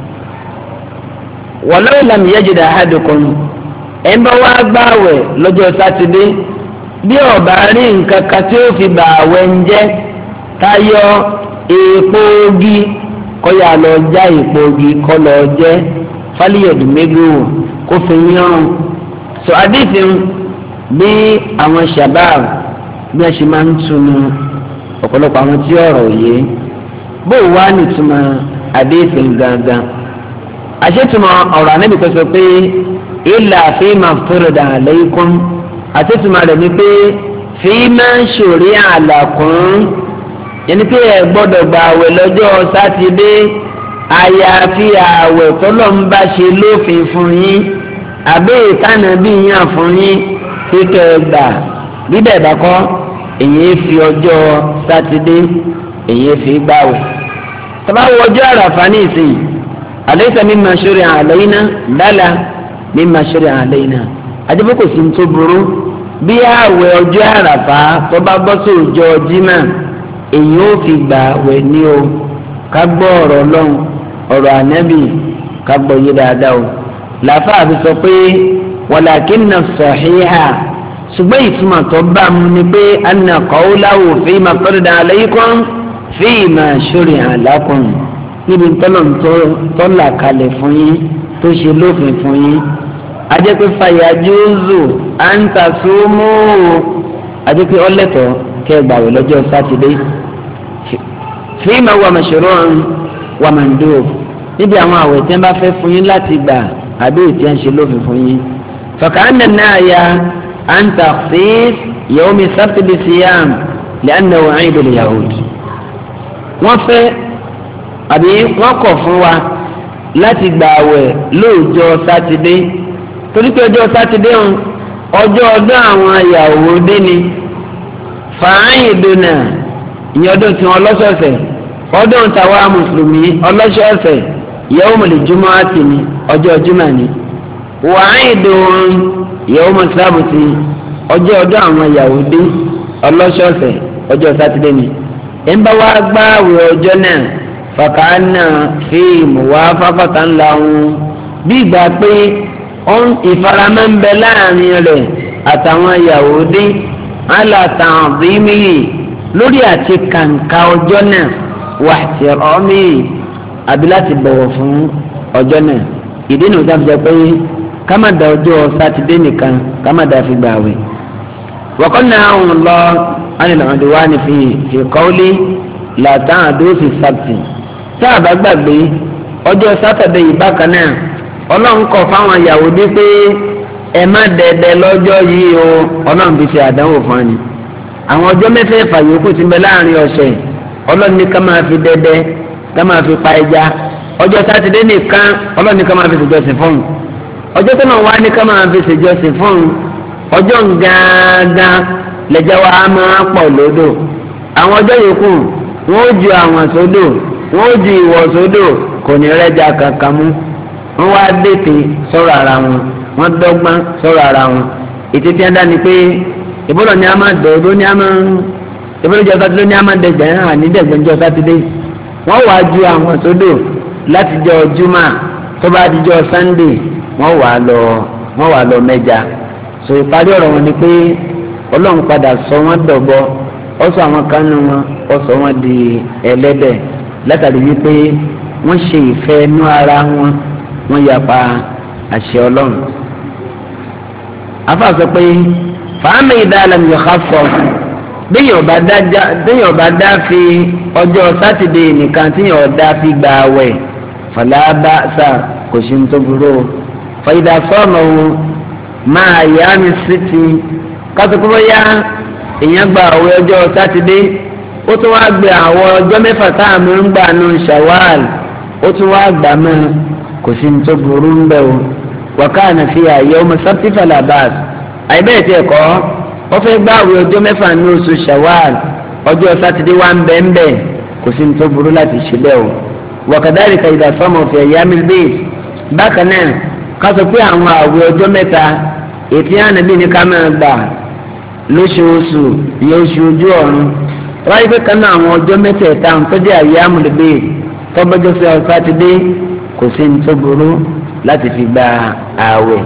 walau lam yajid ahadukum ẹ̀ ń bá wá gba àwẹ̀ lọ́jọ́ sátidé bí ọba rí nǹkan kan tí ó fi gba àwẹ̀ ń jẹ́ tayọ èèpo ogi kọ́yà lọ já èèpo ogi kọ́ lọ jẹ́ fálíyọ̀dù méjì wò kó fi yán so adéfin bí àwọn shabab bí wọ́n ṣe máa ń tunu ọ̀pọ̀lọpọ̀ àwọn tí ọ̀rọ̀ yé bó wá nìtumọ̀ adéfin gangan àṣetùmọ̀ ọ̀rọ̀ anábì tó sọ pé illa fima iftarada alaykum àṣetùmọ̀ rẹ̀ ni pé fima shuri'a lakum yẹni pé ẹ gbọ́dọ̀ gba àwẹ̀ lọ́jọ́ sátidé àyàfi àwẹ̀ tọ́lọ̀ ń bá ṣe lófin fún yín àbẹ́ ìtànà bí yàn fún yín kíkẹ́ gbà bíbẹ̀ bá kọ́ èyí fi ọjọ́ sátidé èyí fi gbàwẹ̀. tọ́ba wo ọjọ́ àràfà ní ìsìn alaysa mimma shuri'a alayna bala mimma shuri'a alayna àdébò kò sí tó burú bí àwẹ̀ ọjọ́ àràfà tọ́ba bọ́ sí ọjọ́ Jímọ̀ èyí ó fi gbàwẹ̀ ní o ká gbọ́ ọ̀rọ̀ Ọlọ́run ọ̀rọ̀ ànábì ká gbọ́ yé dáadáa o làáfà àfi sọ pé walakinna sahiha ṣùgbọ́n ìtumọ̀ tó bá mu ni pé anna qawlahu fima iftarada alaykum fima shuri'a lakum níbi tọ́lá kalẹ̀ fún yín tó ṣe lófin fún yín ajẹ́pẹ́ fayajuzu an tasumu ajẹ́pẹ́ ọlẹ́tọ̀ kẹgbàwé lọ́jọ́ sátidé fima huwa mashru'un wa mandub níbi àwọn àwẹ̀ tí wọ́n bá fẹ́ fún yín láti gbà àbí ìtí à ń ṣe lófin fún yín faka'anna an-nahya an takhsis yawmi sabt bi-siyam li'annahu 'eid al-yahud wọ́n fẹ́ àbí wọ́n kọ̀ fún wa láti gbààwẹ̀ lóòjọ́ sátidé torí pé ọjọ́ sátidé ń ọjọ́ ọdún àwọn Yahudi ni fàáyìndónà ìyẹn ọdún tí wọ́n lọ́sọ̀ọ̀sẹ̀ ọdún tàwa mùsùlùmí ọlọ́sọ̀ọ̀sẹ̀ yawmul jumu'ati ni ọjọ́ jùmọ̀ ni wàáyìndón yawmus sábùtì ọjọ́ ọdún àwọn Yahudi ọlọ́sọ̀ọ̀sẹ̀ ọjọ́ sátidé ni ẹ̀ ń bá wá gbààwẹ̀ ọjọ́ náà fàkànnà fíìmù wá fáfàtà ńlá wọn bí ìgbà pé ìfaramọ́ ń bẹ láàrin rẹ̀ àtàwọn Yahudi alátàndínmíyì lórí àti kàǹkà ọjọ́ náà wà tìrọ́míyì àbí láti bọ̀wọ̀ fún ọjọ́ náà ìdí nìyí tó fi jẹ́ pé ká má da ọjọ́ sátidé nìkan ká má da fi gbààwẹ̀. wọ́kọ́nà àwọn lọ ánìlànàdì wá ní fi kọ́ọ́lì làtàn àdóòsì sábtì tá a bá gbàgbé ọjọ́ sátidé yìí bákan náà ọlọ́run kọ̀ fáwọn Yahudi pé ẹ má dẹ̀dẹ̀ lọ́jọ́ yìí o ọlọ́run fi ṣe àdánwò fún ẹni. àwọn ọjọ́ mẹ́fẹ̀ẹ̀fà yòókù ti bẹ láàrin ọ̀sẹ̀ ọlọ́run ní ká máa fi dẹ̀dẹ̀ ká máa fi pa ẹja ọjọ́ sátidé nìkan ọlọ́run ní ká máa fi ṣèjọsìn fún un ọjọ́ tó náà wá ní ká máa fi ṣèjọsìn fún un ọjọ́ gángan lẹ́jà wa máa pọ̀ lódò àwọn ọjọ́ yòókù wọ́n ó ju àwọn sódò wọ́n ó ju ìwọ̀ sódò kò ní rẹ́jà kankan mú wọ́n wá dètè sọ̀rọ̀ ara wọn wọ́n dọ́gbọ́n sọ̀rọ̀ ara wọn ètò tí wọ́n dá ni pé ìbúlọ̀ ni a máa dọ̀ ìbúlọ̀ ni a máa ìbúlọ̀ jọ sátidé ni a máa dẹ̀gbẹ̀ hàn ní dẹ̀gbẹ̀jọ sátidé wọ́n wá ju àwọn sódò láti jọ júmọ̀ tó bá dijọ́ sannde wọ́n wá lọ mẹ́ja so ìparí ọ̀rọ̀ wọn ni pé ọlọ́run padà sọ wọ́n dọ̀bọ ó sọ àwọn kánú wọn ó sọ wọ́n di ẹlẹ́dẹ̀ látàrí wípé wọ́n ṣe ìfẹ́ inú ara wọn wọ́n yapa àṣẹ ọlọ́run. afa sọ pé fàámi ìdálẹ́mu yóò ká sọ béèyàn bá dá fi ọjọ́ sátidé nìkan tíyàn dá fi gba àwẹ̀ fàlábà sà kò sí ní tó burú fàyídà sọ́ọ̀nù máa yá mi sí ti kátó yá èèyàn gba àwẹ̀ ọjọ́ sátidé ó tún wá gbé àwọn ọjọ́ mẹ́fà táàmù ń gbà nù Ṣawwal ó tún wá gbà mọ́ kò sí ní tó burú ń bẹ̀ o wàkàna fi yawm sábtì falabas àìbẹ́ẹ̀ tí ẹ̀kọ́ wọ́n fẹ́ gbààwẹ̀ ọjọ́ mẹ́fà ní oṣù Ṣawwal ọjọ́ sátidé wà ń bẹ́ẹ̀ ń bẹ́ẹ̀ kò sí ní tó burú láti ṣe bẹ́ẹ̀ o wakadhalika idha sama fi ayyamil bayt bákan náà ká sọ pé àwọn àwẹ̀ ọjọ́ mẹ́ta ètí ànábì ní ká máa gbà lóṣooṣù ìyẹn oṣù ojú ọ̀run wáyé pé kan náà àwọn ọjọ́ mẹ́tẹ̀ẹ̀ta ń tọ́jú ayyamul bayt tọ́gbọ́jọ́ sí ọ sátidé kò sí ní tó burú láti fi gba ààwẹ̀.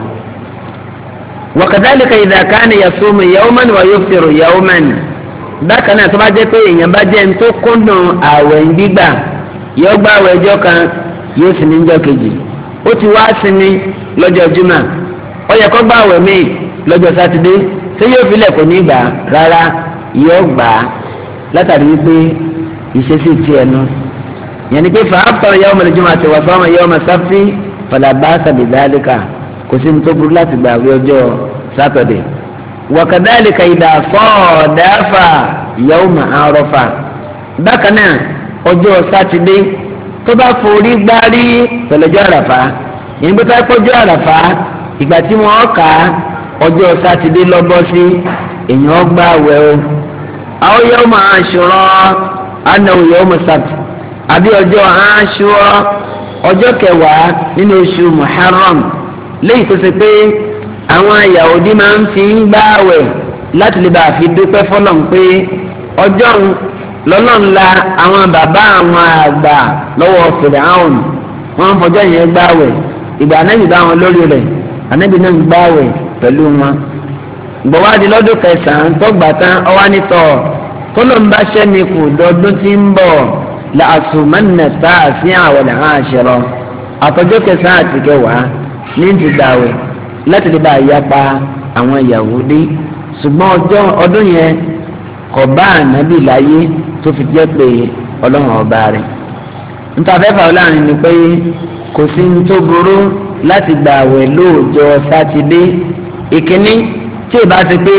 wakadhalika idha kana yasumu yawman wa yuftiru yawman bákan náà tó bá jẹ́ pé èèyàn bá jẹ́ ní tó kúndùn ààwẹ̀ ń gbígbà yóò gba ààwẹ̀ ọjọ́ kan yóò sì ní ọjọ́ kejì ó ti wá sinmi lọ́jọ́ jùmọ̀ ó yẹ kó gba ààwẹ̀ míì lọ́jọ́ sátidé ṣé yóò filẹ̀ kò ní gbà rárá yóò gbà á látàrí wípé ìṣesí tiẹ̀ nu yẹn ni pé fàáfàá yawmal jumu'ati wa sama yawma sabti fala ba'sa bidhalika kò sí ní tó burú láti gbà ààwẹ̀ ọjọ́ sátọ̀dẹ̀. wakadhalika idha sadafa yawma arafa bákan náà ọjọ́ sátidé tó bá forí gbárí pẹ̀lọ́jọ́ àràfá yẹn gbé kápọ́jọ́ àràfá ìgbà tí wọ́n kà á ọjọ́ sátidé lọ́bọ́ sí èèyàn gbà ààwẹ̀ o. aw yawma ashura annahu yawma sabt àbí ọjọ́ Àṣúrà ọjọ́ kẹwàá nínú oṣù Muharram léyìí tó ṣe pé àwọn Yahudi máa ń fi ń gbààwẹ̀ láti lè bá a fi dúpẹ́ fọ́lọ́run pé ọjọ́ lọ́lọ́run la àwọn bàbá àwọn àgbà lọ́wọ́ Fìràhùn wọ́n ń fọjọ́ yẹn gbààwẹ̀ ìgbà Ànábì bá wọn lórí rẹ̀ Ànábì náà ń gbààwẹ̀ pẹ̀lú wọn. gbọ̀wádìí lọ́dún kẹsàn-án tó gbà tán ọwá nítọ̀ tó ló ń bá ṣẹ́ni kù dọ́dún tí ń bọ̀ làásùmánà sáà sí àwọn àṣẹrọ àtọjọ́ kẹsàn-án àti kẹwàá ní ti gbààwẹ̀ láti lè bá a yapa àwọn Yahudi ṣùgbọ́n ọdún yẹn kò bá ànábì láyé tó fi jẹ́ pé ọlọ́run ọba rẹ̀ níta fẹ́ fà láàrin ni pé kò sí ní tó burú láti gbààwẹ̀ lóòjọ́ sátidé ìkíní tí ì bá ti pé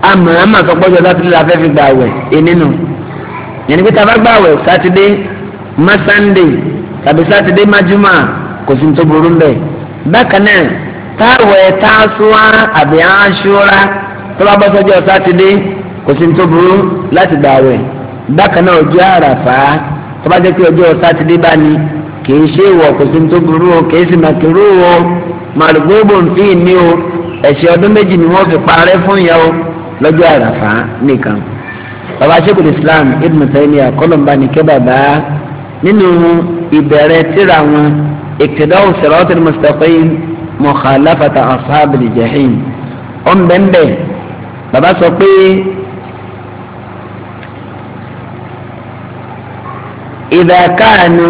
àmọ́ sọpọ́jọ́ sátidé la fẹ́ fi gbààwẹ̀ nínú yẹnni pé tá a bá gbààwẹ̀ sátidé má Sunday tàbí Saturday má Juma kò sí tó burú mbẹ. bákan náà táwẹ̀ Tásúà àbí Àṣúrà tó bá bọ́ sọ́jọ́ Saturday kò sí tó burú láti gbààwẹ̀. bákan náà ọjọ́ Àràfá tó bá jẹ́ pé ọjọ́ Saturday bá ní kìí ṣe ìwọ̀ kò sí tó burú o kìí sì màkìrú o màlúgbòbò ń fi ní o ẹ̀ṣẹ̀ ọdún méjì ni wọ́n fi parẹ́ fún yẹn o lọ́jọ́ Àràfá nìkan. bàbá Sheikhul Islam Ibn Taymiyyah kọ́lọ̀mbà ní kẹ́ bàbá nínú ìbẹ̀rẹ̀ tírà wọn Iqtida'u Siratil Mustaqim Mukhalafata Ashabil Jahim ọ̀nbẹ̀nbẹ̀ bàbá sọ pé idha kanu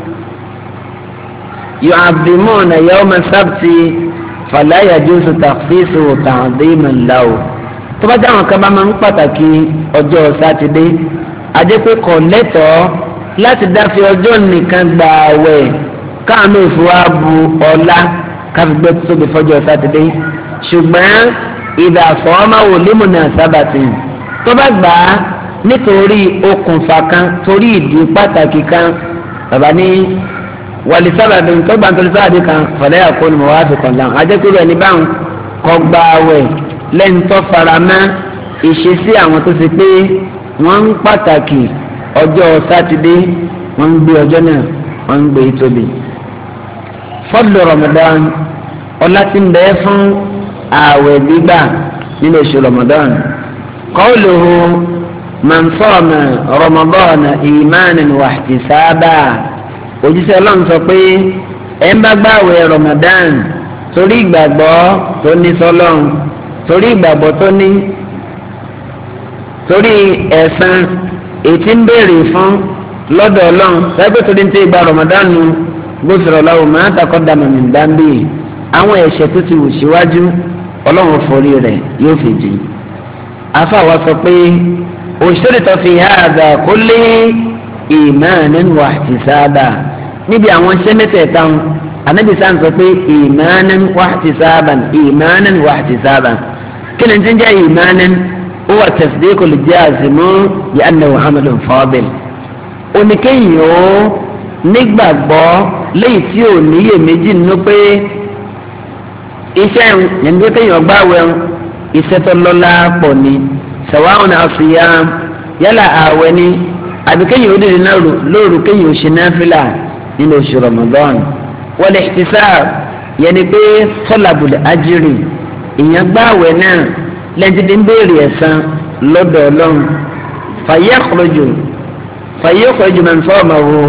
yu'azzimuna yawma as-sabti fala yajuzu takhsisuhu ta'dhiman lahu. tó bá dáhùn kan bá máa ń pàtàkì ọjọ́ sátidé àjẹpẹ́ kò lẹ́tọ̀ọ́ láti dáfi ọjọ́ nìkan gba àwẹ̀ káàánú ìfowópamọ́ ọ̀la káfígbẹ́ tóbi fọjọ́ sátidé ṣùgbọ́n ìdá àfọwọ́máwò límùnà sábàtì tó bá gbà á nítorí okùnfà kan torí ìdí pàtàkì kan bàbá ní wàlí sábàbí tó gbà nítorí sábàbí kan fọlẹ́ àkóónù mọ̀wá fi kàn láwọn ajẹ́kúrò ẹni báwọn kọ́ gba àwẹ̀ lẹ́yìn tó faramá ìṣesí àwọn tó ṣe pé wọ́n ń pàtàkì ọjọ́ sátidé wọ́n ń gbé ọjọ́ náà wọ́n ń gbé tóbi. fọ́dù Ramadan ọlá tí ń bẹ fún ààwẹ̀ gbígbà nínú oṣù Ramadan. qawluhu man sama Ramadan imanan wa ihtisaban òjíṣẹ́ Ọlọ́run sọ pé ẹ̀ ń bá gbààwẹ̀ Ramadan torí ìgbàgbọ́ tó ní sọ́lọ́run torí ìgbàgbọ́ tó ní torí ẹ̀san ètí ń béèrè fún lọ́dọ̀ Ọlọ́run sẹ́gbẹ́ torí ń tẹ́ ìgbà Ramadanu gbófinró lọ́wọ́ máa takọ́dà mọ̀mí dáńbì àwọn ẹ̀ṣẹ̀ tó ti wù síwájú Ọlọ́run forí rẹ̀ yóò fi jì. afáwa sọ pé òṣèré tó fi hadha kulli imanan wa ihtisaban níbi àwọn iṣẹ́ mẹ́tẹ̀ẹ̀ta Ànábì sáà ń sọ pé imanan wa ihtisaban imanan wa ihtisaban kí ni ti ń jẹ́ imanan huwa tasdiqul jazimu bi annahu amalun fadil oníkéyìn ó nígbàgbọ́ léyìí tí ò níyè méjì nínú pé iṣẹ́ yẹn ní kéyìn ọgbà wẹ̀hún iṣẹ́ tó lọ́lá pọ̀ ni sawa'un asiyam yálà ààwẹ̀ ni àbí kéyìn ó dìde náà lóru kéyìn ó ṣe náfìlà nínú oṣù Ramadan wal ihtisab yẹn ni pé talabul ajri ìyẹn gbààwẹ̀ náà lẹ́yìn tí ń béèrè ẹ̀san lọ́dọ̀ Ọlọ́run fàyẹ́kọ̀ọ́jù man sọ́ọ̀mọ̀wò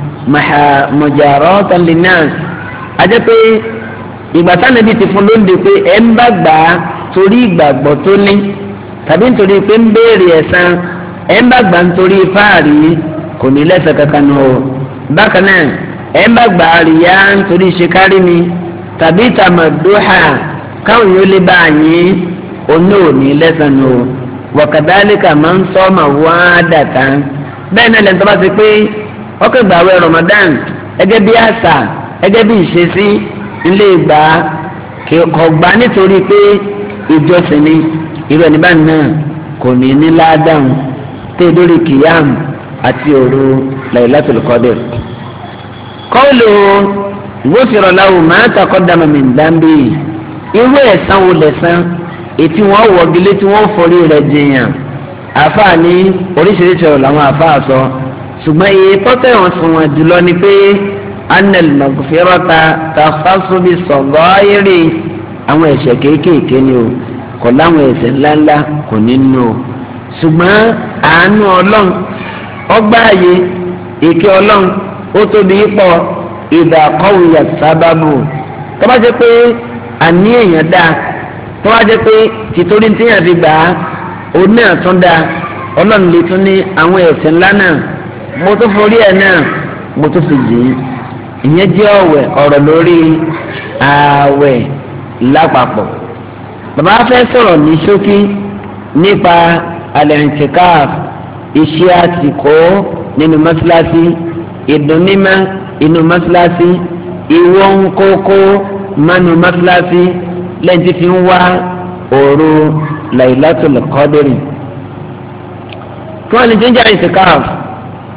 mujaratan linnas ajẹ́ pé ìgbà táwọn ẹbí ti fún lóde pé ẹ̀ ń bá gbà á torí ìgbàgbọ́ tó ní tàbí nítorí pé ń béèrè ẹ̀san ẹ̀ ń bá gbà á nítorí fáàrí kò ní lẹ́sẹ̀ kankan nù ọ́ bákan náà ẹ̀ ń bá gbà á rìyá nítorí ṣe kárí mi tàbí tàmàdúhà káwọn yóò lè bá a yín oní òní lẹ́sẹ̀ nù ọ́ wàkàdálíkà máa ń sọ́ọ̀mà wá dàtà bẹ́ẹ̀ náà lẹ́nu tó bá ti pé ọkọ̀ ìgbàwẹ̀ Ramadan gẹ́gẹ́ bí àṣà gẹ́gẹ́ bí ìṣesí ilé ìgbà kò gbà nítorí pé ìjọsìn ni irú ẹni báyìí náà kò ní ní ládàá tẹ́ lórí kìyàm àti òru Laylatul Qadr. kọ́ọ̀lù ghufira lahu ma taqaddama min dhanbi irú ẹ̀san wo lẹ̀san ètí wọ́n wọ̀gilé tí wọ́n forí rẹ̀ jìyàn àfáà ní oríṣiríṣi ọ̀rọ̀ làwọn àfáà sọ ṣùgbọ́n iye tọ́tẹ̀ wọn sùn wọn jùlọ ni pé anel magfirata takhassu bi sọ̀gọ́ọ́yìrì àwọn ẹ̀ṣẹ̀ kéékèèké ni o kò láwọn ẹ̀ṣẹ̀ ńláńlá kò ní nù o ṣùgbọ́n àánú Ọlọ́run ọgbà ààyè ìkẹ́ Ọlọ́run ó tóbi pọ̀ ìdá kọ́wìyà sábàbù tó bá jẹ́ pé àní èèyàn dáa tó bá jẹ́ pé tìtorí tíyàn fi gbà á òun náà tún dáa Ọlọ́run lè tún ní àwọn ẹ̀ṣẹ̀ ńlá náà mo tún forí ẹ̀ náà mo tún fi jì í ìyẹn jẹ́ ọ̀rọ̀ lórí ààwẹ̀ lápapọ̀. bàbá fẹ́ sọ̀rọ̀ ní ṣókí nípa al-i'tikaf iṣẹ́ àtìkó nínú mọ́ṣáláṣí ìdùnnímá inú mọ́ṣáláṣí ìwọ ń kókó mánu mọ́ṣáláṣí lẹ́yìn tí fi ń wá òru Laylatul Qadr. kí wọ́n lè jẹ́ ì'tikaf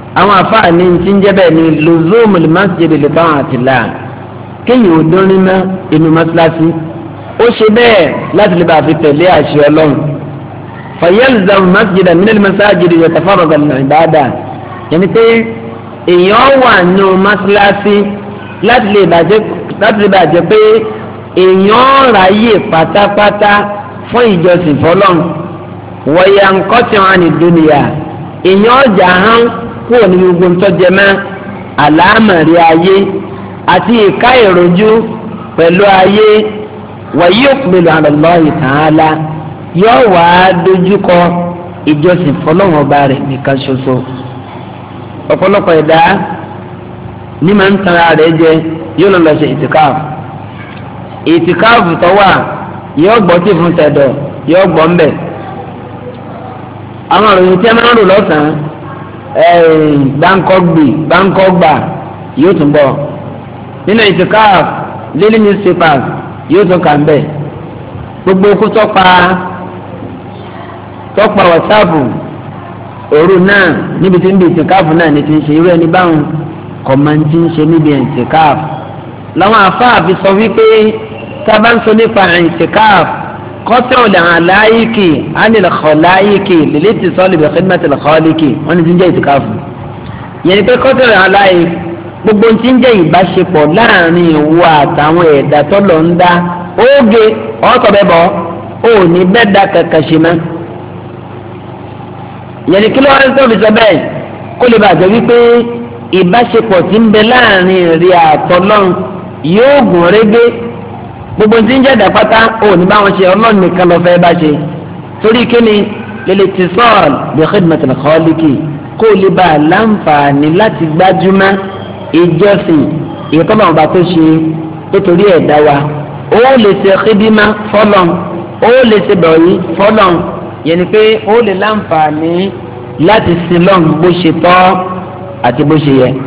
àwọn àfáàní tí ń jẹ́ bẹ́ẹ̀ ni luzumul masjid li ta'atillah kéyìn ò dúnrín mọ́ inú mọ́sálásí ó ṣe bẹ́ẹ̀ láti lè bá fi tẹ̀lé àṣẹ ọlọ́run fayalzam masjidan min al-masajid yatafarraga lil-ibadah yẹni pé èèyàn wà nù mọ́sálásí láti lè bàjẹ́ pé èèyàn ráyè pátápátá fún ìjọsìn fọlọ́run wọ̀nyà ńkọ́tì wọn ní dúnìyà èèyàn ọjà hàn kúrò ní gbogbo ntọ́jẹmọ́ àlámọ̀rí ayé àti ìka ìrojú pẹ̀lú ayé wàyí òpinnu ala Allahi ta'ala yóò wá dojúkọ ìjọsìn fọlọ́run ọba rẹ̀ nìkan ṣoṣo ọ̀pọ̀lọpọ̀ ẹ̀dá ní máa ń tanra rẹ̀ jẹ yóò lọ ṣe ìtìkáàfù tó wà yóò gbọ́ tí fún tẹ̀dọ̀ yóò gbọ́ ń bẹ̀. àwọn òròyìn tí a máa ń rò lọ́sàn-án gbáǹkọ́gbà yóò tún bọ̀ nínú ìtìkáàfù daily newspapers yóò tún kà ń bẹ̀. gbogbo okú tọ́pa wọ́sáàpù òru náà níbi tí ń bi ìtìkáàfù náà ní ti ń ṣe irú ẹni báwọn kọ̀mọ̀ntì ń ṣe níbi ìtìkáàfù. làwọn afáàfi sọ wípé tábà ń sọ nípa ìtìkáàfù kọ́tọ̀ làǹláyìkì ánìlẹ̀kọ̀láyìkì lèlè ti sọ lè bẹ̀ xidmẹ̀tìlẹ̀kọ́lìkì wọ́n ní ti ń jẹ́ ìtìkáàfù. yẹn ni pé kọ́tọ̀ làǹláyìkì gbogbo ti ń jẹ́ ìbáṣepọ̀ láàrin ìwọ àtàwọn ẹ̀dá tọ́lọ̀ ń dá óge ọ̀tọ̀ bẹ́ẹ̀ bọ́ ò ní bẹ́ẹ̀ dá kankan ṣe mọ́. yẹn ni kí ló wá ń tóbi sọ bẹ́ẹ̀ kó lè bàjẹ́ wípé ìbáṣepọ̀ tí ń bẹ láàrin ìrì àtọ́lọ́run yóò gùn régé gbogbo tí ń jẹ́ dàpátá ò ní báwọn ṣe ọlọ́run nìkan lọ fẹ́ bá ṣe torí kíni lil-ittisal bi khidmatil khaliqi kó lè bá a láǹfààní láti gbájúmọ́ ìjọsìn ìtọ́lọ́run bá tó ṣe nítorí ẹ̀dá wa ó lè ṣe khidima fọ́lọ́n ó lè ṣe bọ̀yì fọ́lọ́n yẹn ni pé ó lè láǹfààní láti sin lọ́n bó ṣe tọ́ àti bó ṣe yẹ.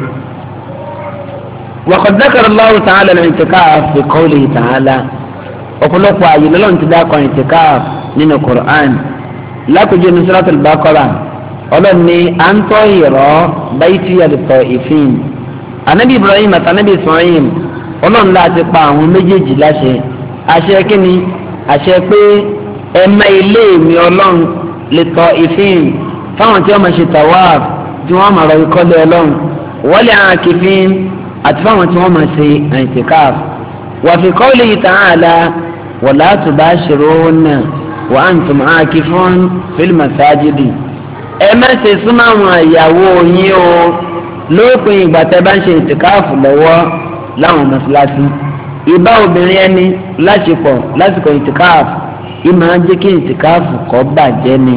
وقد ذكر الله تعالى الاعتكاف في قوله تعالى ọ̀pọ̀lọpọ̀ àyè lọ́lọ́run ti dákọ̀ i'tikaf nínú Qur'an lákòjú ní Suratul Baqarah ọlọ́run ní à ń tọ́ ìrọ̀ bayti lit-ta'ifin anabi Ibrahim àti anabi Ismail ọlọ́run láti pa àwọn méjèèjì láṣẹ àṣẹ kínní àṣẹ pé ẹ má ilé mi ọlọ́run lit-ta'ifin fáwọn tí wọ́n máa ṣe tawaf tí wọ́n máa rọ ìkọ́lé ọlọ́run wal-aakifin àti fáwọn tí wọ́n máa ṣe i'tikaf wa fi qawlihi ta'ala wala tubashirunna wa antum aakifun fil masajidi ẹ má ṣe súnmọ́ àwọn ìyàwó yín o lópin ìgbà tẹ́ bá ń ṣe i'tikaf lọ́wọ́ láwọn mọ́ṣáláṣí ìbá obìnrin ẹni láṣepọ̀ lásìkò i'tikaf ìmọ̀ á jẹ́ kí i'tikaf kó bàjẹ́ ni.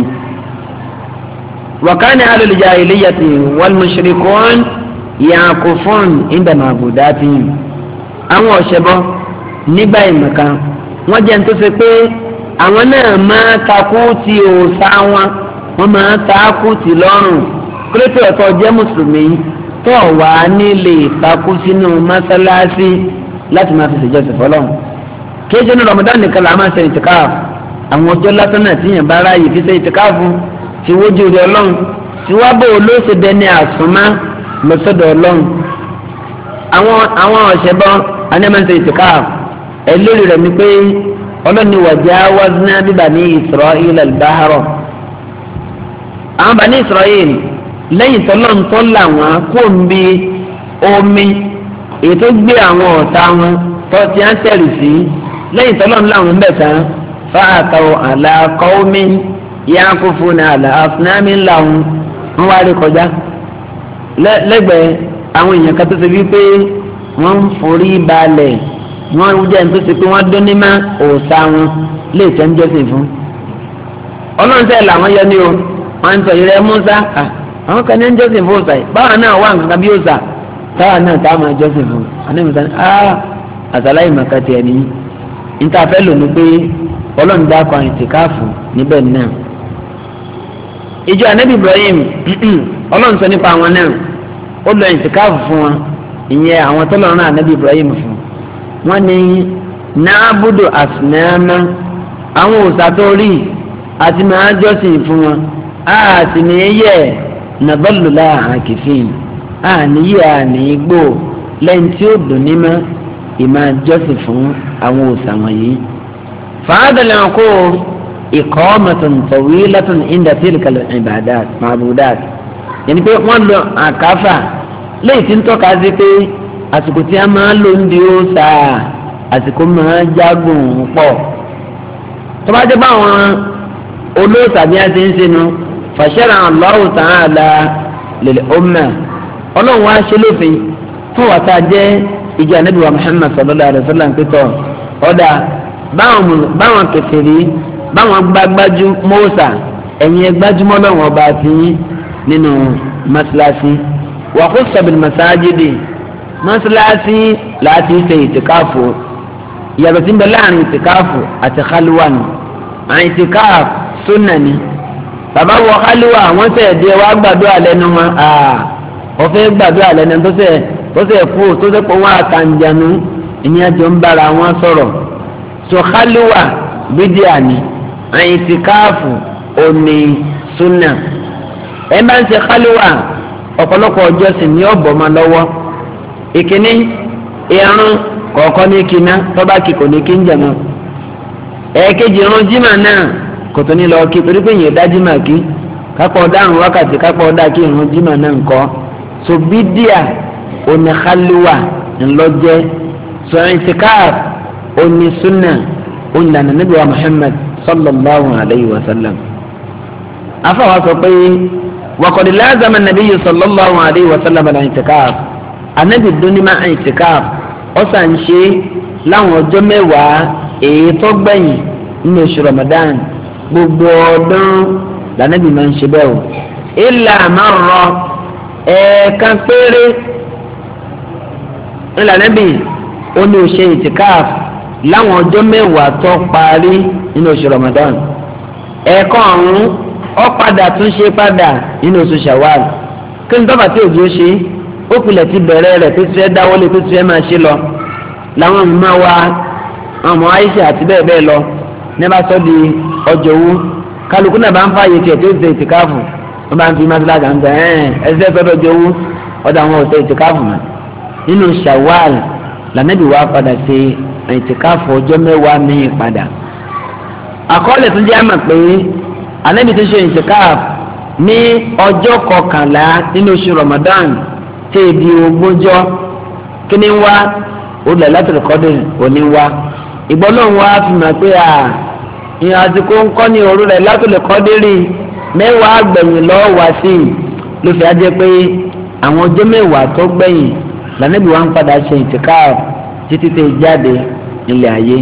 wa kana ahlul jahiliyyati wal mushrikun yaakufun inda ma'budatihim àwọn ọ̀ṣẹbọ nígbà ìmọ̀kan wọ́n jẹ́ ní tó ṣe pé àwọn náà máa takú ti òòṣà wọ́n máa takú ti lọ́rùn kúrẹ́tì ọ̀tọ̀ jẹ́ mùsùlùmí tó wà nílé takú sínú mọ́sálásí láti máa fi ṣèjọsìn fọlọ́run kéjọ ní Ramadan nìkan là máa ṣe ìtìkáf àwọn ọjọ́ lásán náà tí yẹn bá ráàyè fi ṣe ìtìkáfù ti wójú rẹ ọlọ́run tí wàá bò lóṣè dẹni àsùnmá lọ́sọ̀dọ̀ ọlọ́run àwọn ọ̀ṣẹbọ anẹ́mẹ́sẹ̀ ìtìkáf ẹlẹ́rìí rẹ̀ ni pé ọlọ́run ni wajawazna bi bani Isra'il al-bahra àwọn bani Isra'il lẹ́yìn tọ́lọ́run tó là wọ́n kó ń bi omi èyí tó gbé àwọn ọ̀tá wọn tó ti ń tẹ̀rì sí lẹ́yìn tọ́lọ́run làwọn bẹ̀ tán fa'ataw ala qawmin yakufuna ala asnamin lahum wọ́n wá rí kọjá lẹ́gbẹ̀ẹ́ àwọn èèyàn kan tó ṣe wípé wọ́n ń forí balẹ̀ wọ́n jẹ́ ní tó ṣe pé wọ́n dún ní má òòṣà wọn lè tẹ́ ń jọ́sìn fún. ọlọ́run sẹ́yìn làwọn yọ ní o wọ́n ń tọ́ ìrẹ́ Mùsá àwọn kan ní ń jọ́sìn fún òòṣà yìí báwa náà wà nǹkan bí òòṣà táwa náà táwa máa jọ́sìn fún. àníbi sani àtàláyé màkà tiẹ̀ nìyí níta fẹ́ lò ní pé ọlọ́run dákọ̀ ìtìkáàfù níbẹ̀ náà. ìjọ ànábì Ibrahim ọlọ́run sọ nípa àwọn náà ó lọ ìtìkáàfù fún wọn ìyẹn àwọn tó lọ́rùn ànábì Ibrahim fún wọn ní náàbùdù àsìnáàmá àwọn òòṣà tó rí àti máa jọ́sìn fún wọn àti ní yẹ nadhallu laha akifin àníyí ànígbò lẹ́yìn tí ó dùn ní mọ́ ìmáa jọ́sìn fún àwọn òòṣà wọ̀nyí. fàádàlẹ̀ ọkọ̀ iqamatun tawilatun inda tilka al-ibadat ma'budat yẹn ni pé wọ́n lọ àkáfà lẹ́yìn tí ń tọ́ka sí pé àsìkò tí a máa lò ń di òòṣà àsìkò máa jágùn pọ̀. tó bá jẹ́ báwọn olóòṣà bí a ti ń ṣe nu fàṣẹ́ra Allahu ta'ala lil ummah ọlọ́run wá ṣe lófin fún wàtá jẹ́ ìjọ ànábì wa Muhammad sallallahu alaihi wasallam pẹ́tọ́ ọ̀dà báwọn kèfèrí báwọn gbájú mọ́ọ̀sà ẹ̀yin gbájúmọ́ lọ́wọ́ ọba àti nínú mọ́sálásí wa khussa bil masajidi mọ́sálásí láti ṣe ìtìkáàfù ìyàtọ̀ tí ń bẹ láàrin ìtìkáàfù àti khalwa ni àyìn ìtìkáàfù súnà ni bàbá wọ khalwa wọ́n tẹ̀ dé wá gbàdúrà lẹ́nu wọn ọ̀fẹ́ gbàdúrà lẹ́nu tó sẹ̀ kú tó sẹ̀ pọ̀ wọn àtàǹjànú ìní àjọ ń bára wọn sọ̀rọ̀ so khalwa bídíà ni àyìn ìtìkáàfù òní súnà ẹ bá ń ṣe khalwa ọ̀pọ̀lọpọ̀ ọjọ́ sì ní ọ̀bọ̀ máa lọ́wọ́ ìkíní ìrun kọ̀ọ̀kan ní kíná tọ́ba kì kò ní kí ń jẹ̀mọ́ ẹ̀ẹ́kejì irun jimá náà kò tó ní lọ kí torí pé yẹn dá jimá kí kápọ̀ ọ̀dá àrùn wákàtí kápọ̀ ọ̀dá kí irun jimá náà ń kọ́ so bídíà òní khalwa ńlọ́jẹ́ so i'tikaf òní sunna òní lànà Nábì wa Muhammad sallallahu alayhi wa sallam afọwọ́ sọ pé waqad lazama an-nabiyyu sallallahu alayhi wa sallam al-i'tikaf anabi dunima i'tikaf ọ̀sán ṣe láwọn ọjọ́ mẹ́wàá èyí tó gbẹ̀yìn nínú oṣù Ramadan gbogbo ọdún lànàbì máa ń ṣe bẹ́ẹ̀ o illa marra ẹ̀ẹ̀kan péré ńlànàbì ó ní ó ṣe i'tikaf láwọn ọjọ́ mẹ́wàá tó parí nínú oṣù Ramadan ẹ̀ẹ̀kan ọ̀hún ó padà tún ṣe padà nínú oṣù Shawwal kí ni tọ́ba tí òjò ṣe ó pilẹ̀ ti bẹ̀rẹ̀ rẹ̀ tó ti fẹ́ dáwọ́lé tó ti fẹ́ máa ṣe lọ làwọn ọmọ wa ọmọ Aisha àti bẹ́ẹ̀ bẹ́ẹ̀ lọ ní bá sọ di ọjọ́ owó kálukú náà bá ń fààyè tiẹ̀ tó ṣe ìtìkáàfù wọ́n bá ń fi mọ́tíláàgà ń bẹ̀ ẹsẹ̀ sọ́dọ̀ ọjọ́ owó ọ̀dọ̀ àwọn ọ̀sẹ̀ ìtìkáàfù mọ́ nínú Shawwal lànàbí wa padà ṣe ìtìkáàfù ọjọ́ mẹ́wàá míì padà àkọọ́lẹ̀ tó jẹ́ àmà pé ànábì tó ṣe ìtìkáàfù ní ọjọ́ kọkànlá nínú oṣù Ramadan tí èdè ogúnjọ́ kí ni wá olè látìrì kọ́dìrì òní wá ìgbọ́lọ́ wa fi mọ̀ pé ìyẹn àsìkò ń kọ́ ní òru rẹ̀ látìrì kọ́dìrì mẹ́wàá gbẹ̀yìn lọ́wọ́ wá sí i ló fi á jẹ́ pé àwọn ọjọ́ mẹ́wàá tó gbẹ̀yìn lànàbí wa ń padà ṣe ìtìkáàfù títí tẹ̀ jáde nílẹ̀ ayé.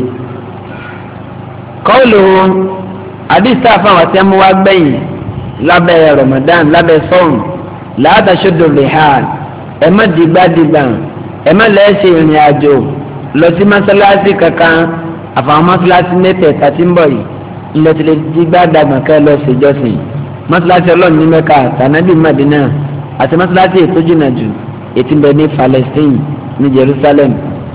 kọ́ọ̀lù àdìsá fáwọn àti ẹmu wa gbẹ̀yìn lábẹ́ Ramadan lábẹ́ sọ́ọ̀n látàṣọ́dọ̀ rihal ẹ má dìgbàdìgbà ẹ má lẹ́ẹ̀ṣẹ̀ ìrìn àjò lọ sí mọ́sálásí kankan àfàwọn mọ́sálásí mẹ́tẹ̀ẹ̀ta tí ń bọ̀ yìí ńlọ tilẹ̀ dìgbàdàgbà ká lọ sí ìjọsìn mọ́sálásí ọlọ́run ní Mẹ́kà tànàbí Madina àti mọ́sálásí ètò jìnnà jù ètí ń bẹ ní Palestine ní Jerusalem.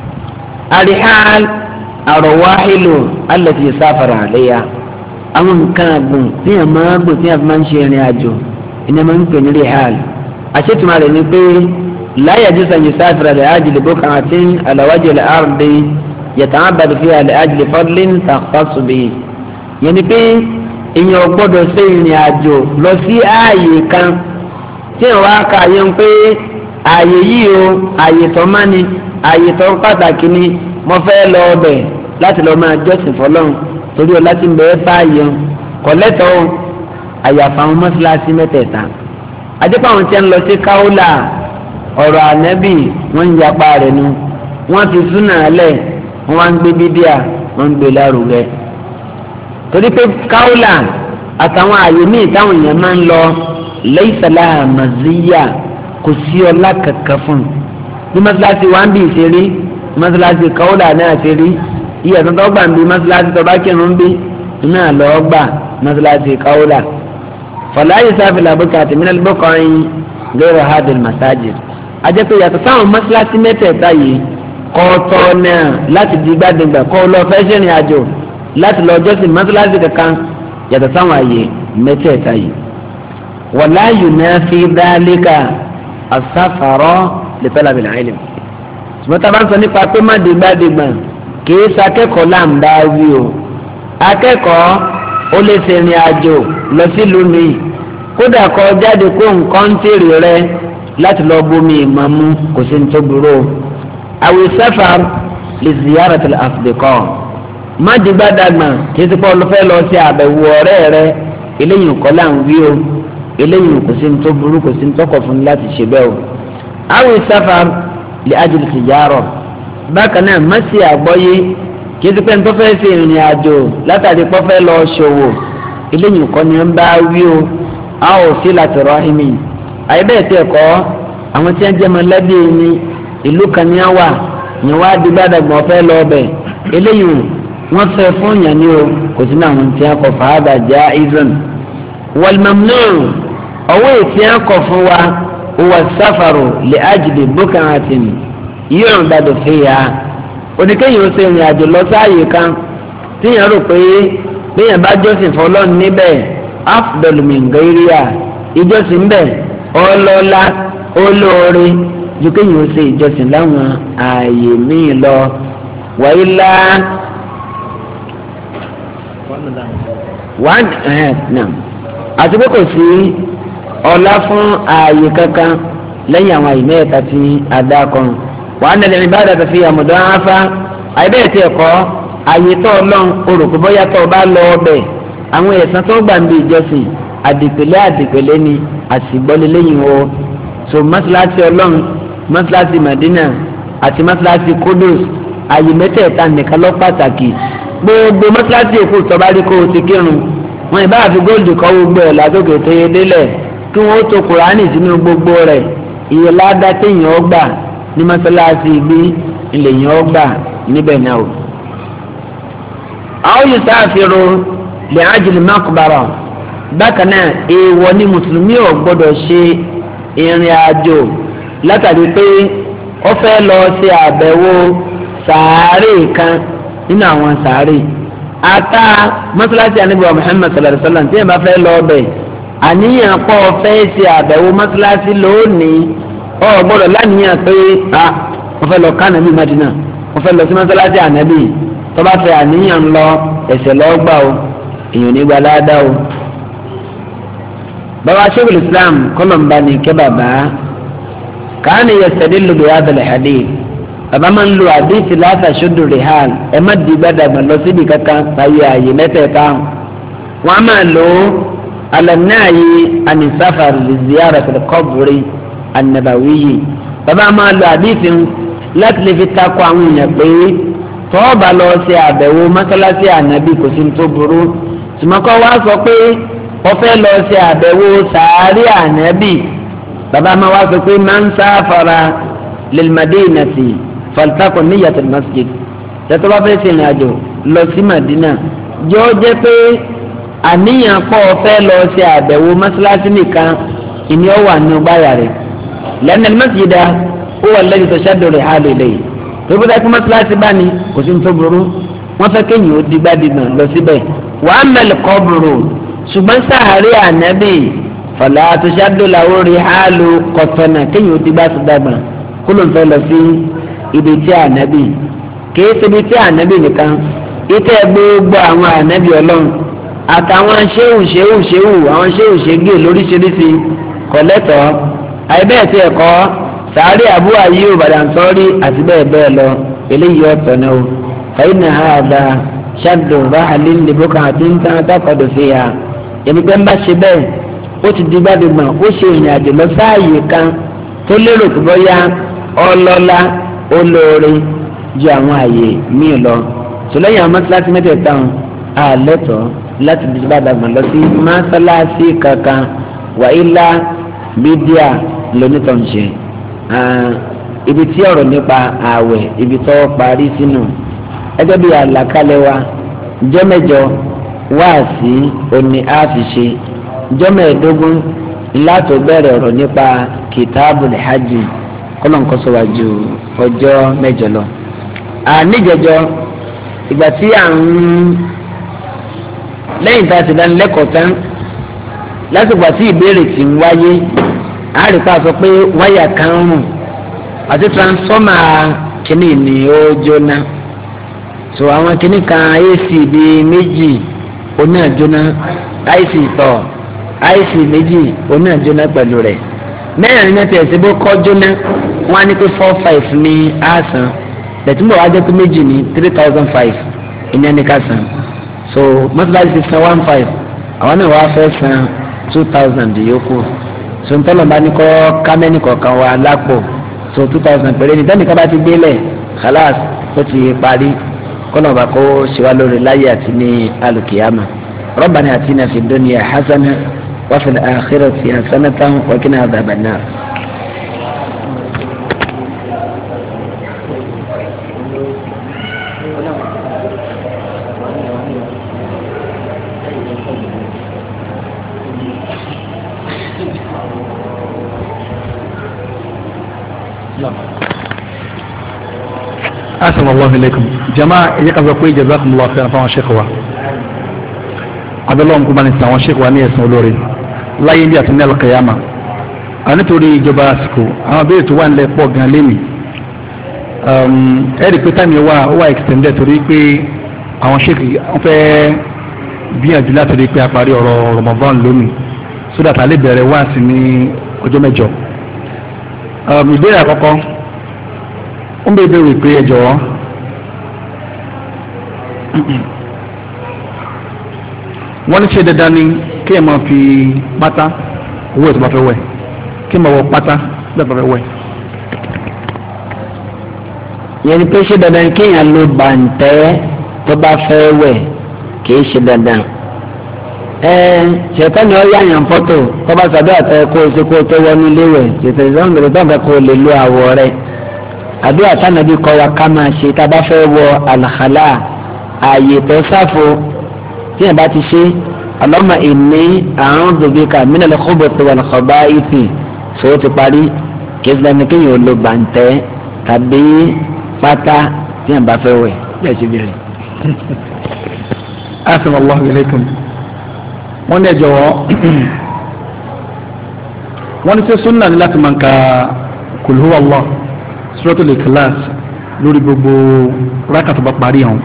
arihal arọwáhìlò allati sáfàrà àléyà àwọn nǹkan àgùn tí a máa gbò tí a fi máa ń ṣe ìrìn àjò ìní máa ń pè ní rihal àṣetùmọ̀ rẹ̀ ni pé láyà jùsà yìí sáfìrà lè ájìlì bókà àti àlàwájì lè àrùndé yàtọ̀ àbàdì fi àlè ájìlì fọdlín tàkọ́sùbì yẹn ni pé èèyàn gbọ́dọ̀ ṣe ìrìn àjò lọ sí ààyè kan tí ìwà ká yẹ ń pé ààyè yìí o ààyè tó má ni ààyè tó pàtàkì ni mo fẹ́ lọ ọbẹ̀ láti lọ máa jọ́sìn fọlọ́run torí ọ láti ń bẹ̀ẹ́ báyìí kọ̀lẹ́tọ̀ àyàfà àwọn mọ́sálásí mẹ́tẹ̀ẹ̀ta àdìpọ̀ àwọn tí ń lọ sí káwọ́là ọ̀rọ̀ ànẹ́bì wọ́n ń yapa rẹ̀ nu wọ́n ti súnà lẹ̀ wọ́n wá ń gbé bíbíà wọ́n ń gbé lárugẹ. torí pé káwọ́là àtàwọn àyè míì táwọn èèyàn máa ń lọ laysa laha maziyya kò sí ọlá kankan fún un bí mọ́sálásí wa ń bì ṣe rí mọ́sálásí káwọ́là náà ṣe rí iye tó tọ́gbà ń bí mọ́sálásí tó bá kírun bí iná lọ́ọ́ gbà mọ́sálásí káwọ́là. fala yusafiru bukati minal buqa'i ghayra hadhihi al-masajid ajẹ́ pé yàtọ̀ sáwọn mọ́sálásí mẹ́tẹ̀ẹ̀ta yìí kọ́ọ̀tọ́ náà láti di gbàdégbà kọ́ lọ fẹ́ ṣẹ́rìn àjò láti lọ jọ́sìn mọ́sálásí kankan yàtọ̀ sáwọn àyè mẹ́tẹ̀ẹ̀ta yìí. wala yunafi dhalika as-safara li talab al-ilm. ṣùgbọ́n tá a bá ń sọ nípa pé má dìgbàdìgbà kìí ṣakẹ́kọ̀ọ́ là ń bá wí o. akẹ́kọ̀ọ́ ó lè ṣe ìrìn àjò lọ sílùú mi kódà kó jáde kó nǹkan tèrè rẹ láti lọ bomi ìmọ̀mú kò sí ní tó burú o. àwì safar li ziyaratil asdiqa má dìgbàdàgbà kìí ti pọ́ fẹ́ lọ sí àbẹ̀wò ọ̀rẹ́ rẹ eléyìí kọ́ là ń wí o eléyìí kò sí ní tó burú kò sí ní tọkọ̀ fún láti ṣe bẹ́ẹ̀ o. àwì safar li ajli tijara bákan náà má sí àgbọ́yé kí ẹsẹ̀ pẹ́ẹ́n tó fẹ́ ṣe ìrìn àjò látàrí pọ́ fẹ́ lọ ṣòwò eléyìí kọ́ ni ń bá wí o a ò sí láti rahimi àyẹ̀bẹ̀ tí ẹ̀kọ́ àwọn tí wọ́n jẹ́ mọ̀lẹ́bí ni ìlú kan ní wà ní wá di gbàdàgbọ́n fẹ́ lọ ọbẹ̀ eléyìí wọ́n fẹ́ fún yàn ní o kò sí náà wọn tí wọ́n kọ̀ fàádà já izan wal mamnu ọwọ́ ètí wọ́n kọ̀ fún wa huwa safaru li ajli bukatin yóò dàdò fìyà oníkéyìí ó ṣe ìrìn àjò lọ sáàyè kan tíyàn rò pé bíyàn bá jọ́sìn fọlọ́run níbẹ̀ afdal min gairiya ìjọsìn bẹ̀ ọlọ́lá olóore ju kéyìí ó ṣe ìjọsìn láwọn ààyè míì lọ wàyílá àti pé kò sí ọlá fún ààyè kankan lẹ́yìn àwọn àyè mẹ́ta tí a dá kan wà á nílẹ̀ ìbáradà tó fi àmọ̀dọ́ áfá àìbẹ́ẹ̀ tí ẹ̀kọ́ àyè tó ọlọ́run orùkú bóyá tó o bá lọ ọbẹ̀ àwọn ẹ̀sán tó gbà ń bí ìjọsìn àdìpẹ̀lẹ́ ni àsìgbọ́lé lẹ́yìn o so mọ́sálásí ọlọ́run mọ́sálásí Madina àti mọ́sálásí Kudus àyè mẹ́tẹ̀ẹ̀ta nìkan lọ pàtàkì gbogbo mọ́sálásí èkó tọ́ba rí kó o ti kírun wọn ìbá àfi góòlù kọ́ gbogbo ẹ̀ látòkè tó yẹ délẹ̀ kí wọ́n tó Kùránì sínú gbogbo rẹ̀ iye ládá téèyàn ó gbà ní mọ́sálásí ibi ilẹ̀ yẹn ó gbà níbẹ̀ náà o. àwọn yìí sáfìrò lè ájìlì mákùbárà bákan náà èèwọ̀ ni mùsùlùmí ò gbọ́dọ̀ ṣe ìrìn àjò látàrí pé ó fẹ́ lọ ṣe àbẹ̀wò sàárè kan nínú àwọn sàárè ata mọ́sálásí ànábì wa Muhammad sallallahu alaihi wasallam tí yẹn bá fẹ́ lọ ọbẹ̀ àníyàn pọ̀ fẹ́ ṣe àbẹ̀wò mọ́sálásí lónìí ọ gbọ́dọ̀ láníyàn pé wọ́n fẹ́ lọ ká ànábì Madina wọ́n fẹ́ lọ sí mọ́sálásí ànábì tó bá fẹ́ àníyàn lọ ẹ̀ṣẹ̀ lọ́ọ́ gbà o èèyàn ní gba ládá o. bàbá Sheikhul Islam kọ́lọ̀mbà ní kẹ́ bàbá kàánì yastadillu bi hadhal hadith bàbá máa ń lo àdéhìí láta ṣodo rihal ẹ má di gbàdàgbà lọ síbi kankan táyé ààyè mẹ́tẹ̀ẹ̀ta wọn a máa lò ó alanayi anisafar liziyara filkọburi anabawiyi bàbá máa lo àdéhìí láti lè fi takò àwọn èèyàn pé tọ́ọ̀bà lọ ṣe àbẹ̀wò mọ́sálásí ànábì kò sí tó burú tùmọ̀kọ́ wá sọ pé wọ́n fẹ́ lọ ṣe àbẹ̀wò sàárì ànábì bàbá máa wá sọ pé máa ń sáfara lilmadinati faltakun niyatul masjid tẹ́tọ́ bá fẹ́ ṣe ìrìn àjò lọ sí Madina jọ jẹ́ pé àníyàn pọ̀ fẹ́ lọ ṣe àbẹ̀wò mọ́sálásí nìkan ìní ọ̀wà ní ọgbáyà rẹ̀ lẹ́nu masjida ó wà lẹ́yìn tó ṣàdó rẹ̀ hálò lẹ́yìn tó bá dákú mọ́sálásí bá ní kò sí tó burú wọ́n fẹ́ kéyìn ó digbádìgbà lọ síbẹ̀ wàá mẹ́lẹ̀ kọ́ burú ṣùgbọ́n sàárè ànábì fọlá tó ṣàdó làwọn rẹ̀ hálò kọ̀tọ̀nà kéyìn ó digbádìgbà kúlò ń fẹ́ lọ sí ibi tí ànábì kìí ṣe ibi tí ànábì nìkan ìtẹ́ gbogbo àwọn ànábì ọlọ́run àtàwọn ṣéwù àwọn ṣéwù ṣégè lóríṣiríṣi kọ̀lẹ́tọ̀ àìbẹ́ẹ̀ tí ẹ̀kọ́ sàárè Abu Ayyub Al-Ansari àti bẹ́ẹ̀ bẹ́ẹ̀ lọ eléyìí ọ̀tọ̀ náà o fàyínà hàdà ṣàdùn ráhàlì nìbókà àti nǹkan àtàkọ̀dọ̀ fi hà ẹni pé ń bá ṣe bẹ́ẹ̀ ó ti di gbàdúgbọ̀n ó ṣe ìrìn àjò lọ sáàyè kan tó lérò pé bóyá ọlọ́lá olóore ju àwọn àyè míì lọ tòlẹ́yìn àwọn mọ́sálásí mẹ́tẹ̀ẹ̀ta àlẹ́tọ̀ láti di gbàdúgbọ̀n lọ sí mọ́sálásí kankan wà ilá bídíà lónítọ̀ǹṣe ibi tí ọ̀rọ̀ nípa ààwẹ̀ ibi tó parí sínú ẹgbẹ́ bíi àlàkalẹ̀ wa jọ́mẹ́jọ wáàsí òní àfiṣe jọ́mẹ́ẹ̀dógún láti bẹ̀rẹ̀ ọ̀rọ̀ nípa kìtàbùl hajj kọ́lọ́nkọ́sọ̀wájú ọjọ́ mẹ́jọ lọ. níjẹjọ ìgbà tí lẹ́yìn tá a ti dánilẹ́kọ̀ọ́ tán lásìkò àti ìbéèrè tí ń wáyé àríkà sọ pé wáyà kan rùn àti transformer kìíní ni ó jóná so àwọn kìíní kan AC bíi méjì oní àjóná IC tọ̀ IC méjì oní àjóná pẹ̀lú rẹ̀ mẹ́rin mẹ́ta ẹ̀sìn bó kọ́ jóná wọ́n á ní pé 4,500 ní àásán bẹ̀túmọ̀ wá jẹ́ pé méjì ní 3,500 ìyẹn ní ká san so mọ́tíláṣí ti san 1,500 àwọn náà wá fẹ́ san 2,000 yòókù so ntọ́lọ̀ bá ní kọ́ kámẹ́nì kọ̀ọ̀kan wà lápò so 2,000 péré ní tẹ́nìkan bá ti gbélẹ̀ khalas ó ti parí kọ́nà ọba kó ṣe wá lórí láyé àti ní alùkìyàmà rabbana atina fid dunya hasana wa fil akhirati hasanatan wa qina adhaban nar. Assalamu alaikum jama'a ẹ jẹ́ ká sọ pé jazakumullahu khairan fáwọn sheikh wa abẹ́lọ́wọ́n kó bá ní sàwọn sheikh wa ní ẹ̀sán olóore láyé bí àti ní alqiyama a nítorí ìjọba àsìkò àwọn abẹ́rẹ́ tó wà nílẹ̀ pọ̀ gan lẹ́nu ẹ̀rí pé táìmì wà extended torí pé àwọn sheikh wọ́n fẹ́ gbìyànjú láti rí pé a parí ọ̀rọ̀ Ramadan lónìí so that a lè bẹ̀rẹ̀ wá sí ní ọjọ́ mẹ́jọ. Ìbéèrè àkọ́kọ́ ó ń bèèrè pé ẹ jọ̀wọ́ wọ́n ní ṣe dandan ni kí ẹ máa fi pátá owó ètò bá fẹ́ wẹ̀ kí ẹ máa wọ pátá bí ẹ bá fẹ́ wẹ̀. yẹn ni pé ṣe dandan kéèyàn lo bàǹtẹ́ tó bá fẹ́ wẹ̀ kì í ṣe dandan. ṣètọ́ni ọ̀yà yàn fọ́tò tó bá sàdúrà tẹ kó o ṣe kó o tó wọnú léwẹ̀ ṣètò ìsọ̀nbẹ̀rẹ̀ tó ń fẹ́ kó o lè lo àwọ̀ rẹ̀ àdúrà tánàbí kọ́ wa ká máa ṣe tá a bá fẹ́ wọ àlàkálà ààyè tó sáfo tí yẹn bá ti ṣe Allahumma inni a'udhu bika minal khubuthi wal khaba'ithi ṣòwò ti parí kí ẹ ní kéèyàn ò lo bàǹtẹ́ tàbí pátá tí yẹn bá fẹ́ wẹ̀ bí ẹ ṣe bẹ̀rẹ̀. Assalamu alaikum wọ́n ní ẹ jọ̀wọ́ wọ́n ní ṣe sunna ní láti máa ń ka Qul huwa Allah Suratul Ikhlas lórí gbogbo rákà tó bá parí hàn.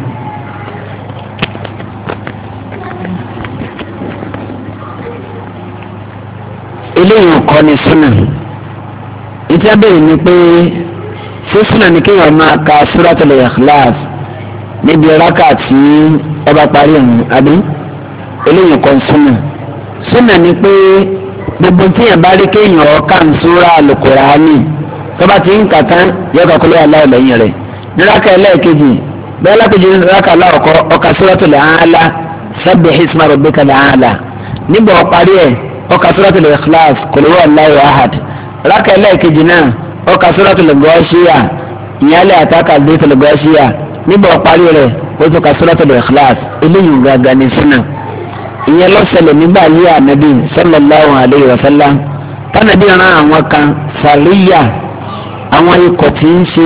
eléyìí kọ́ ni súnà ìtí abẹ́rẹ́ ni pé ṣé súnà ni kéèyàn máa ka Suratul Ikhlas níbi rákà tí ó bá parí hàn àbí eléyìí kọ́ súnà súnà ni pé gbogbo tíyàn bá rí kéèyàn ọ̀ka ń súra Al-Qur'ani tọ́ba ti ń kàtá yọ ká kúlẹ̀ aláwọ̀ lẹ́yìn rẹ̀ ní rákà ẹlẹ́ẹ̀kejì bẹ́ẹ̀ lákejì rákà aláwọ̀kọ́ ọkà Suratul A'la sabbih isma rabbikal a'la nígbà ọ̀parí ẹ̀ ọkà Suratul Ikhlas qul huwallahu ahad rákà ẹlẹ́ẹ̀kejì náà ọkà Suratul Ghashiyah ìyálẹ̀ àtàkà Suratul Ghashiyah nígbà ọ̀parí rẹ̀ ó tún ka Suratul Ikhlas eléyìí gàgà ní sínú ìyẹn lọ́sẹ̀lẹ̀ nígbà yí ànábì sallallahu alayhi wa sallam tánàbí ran àwọn kan sàríyà àwọn ikọ̀ tí ń ṣe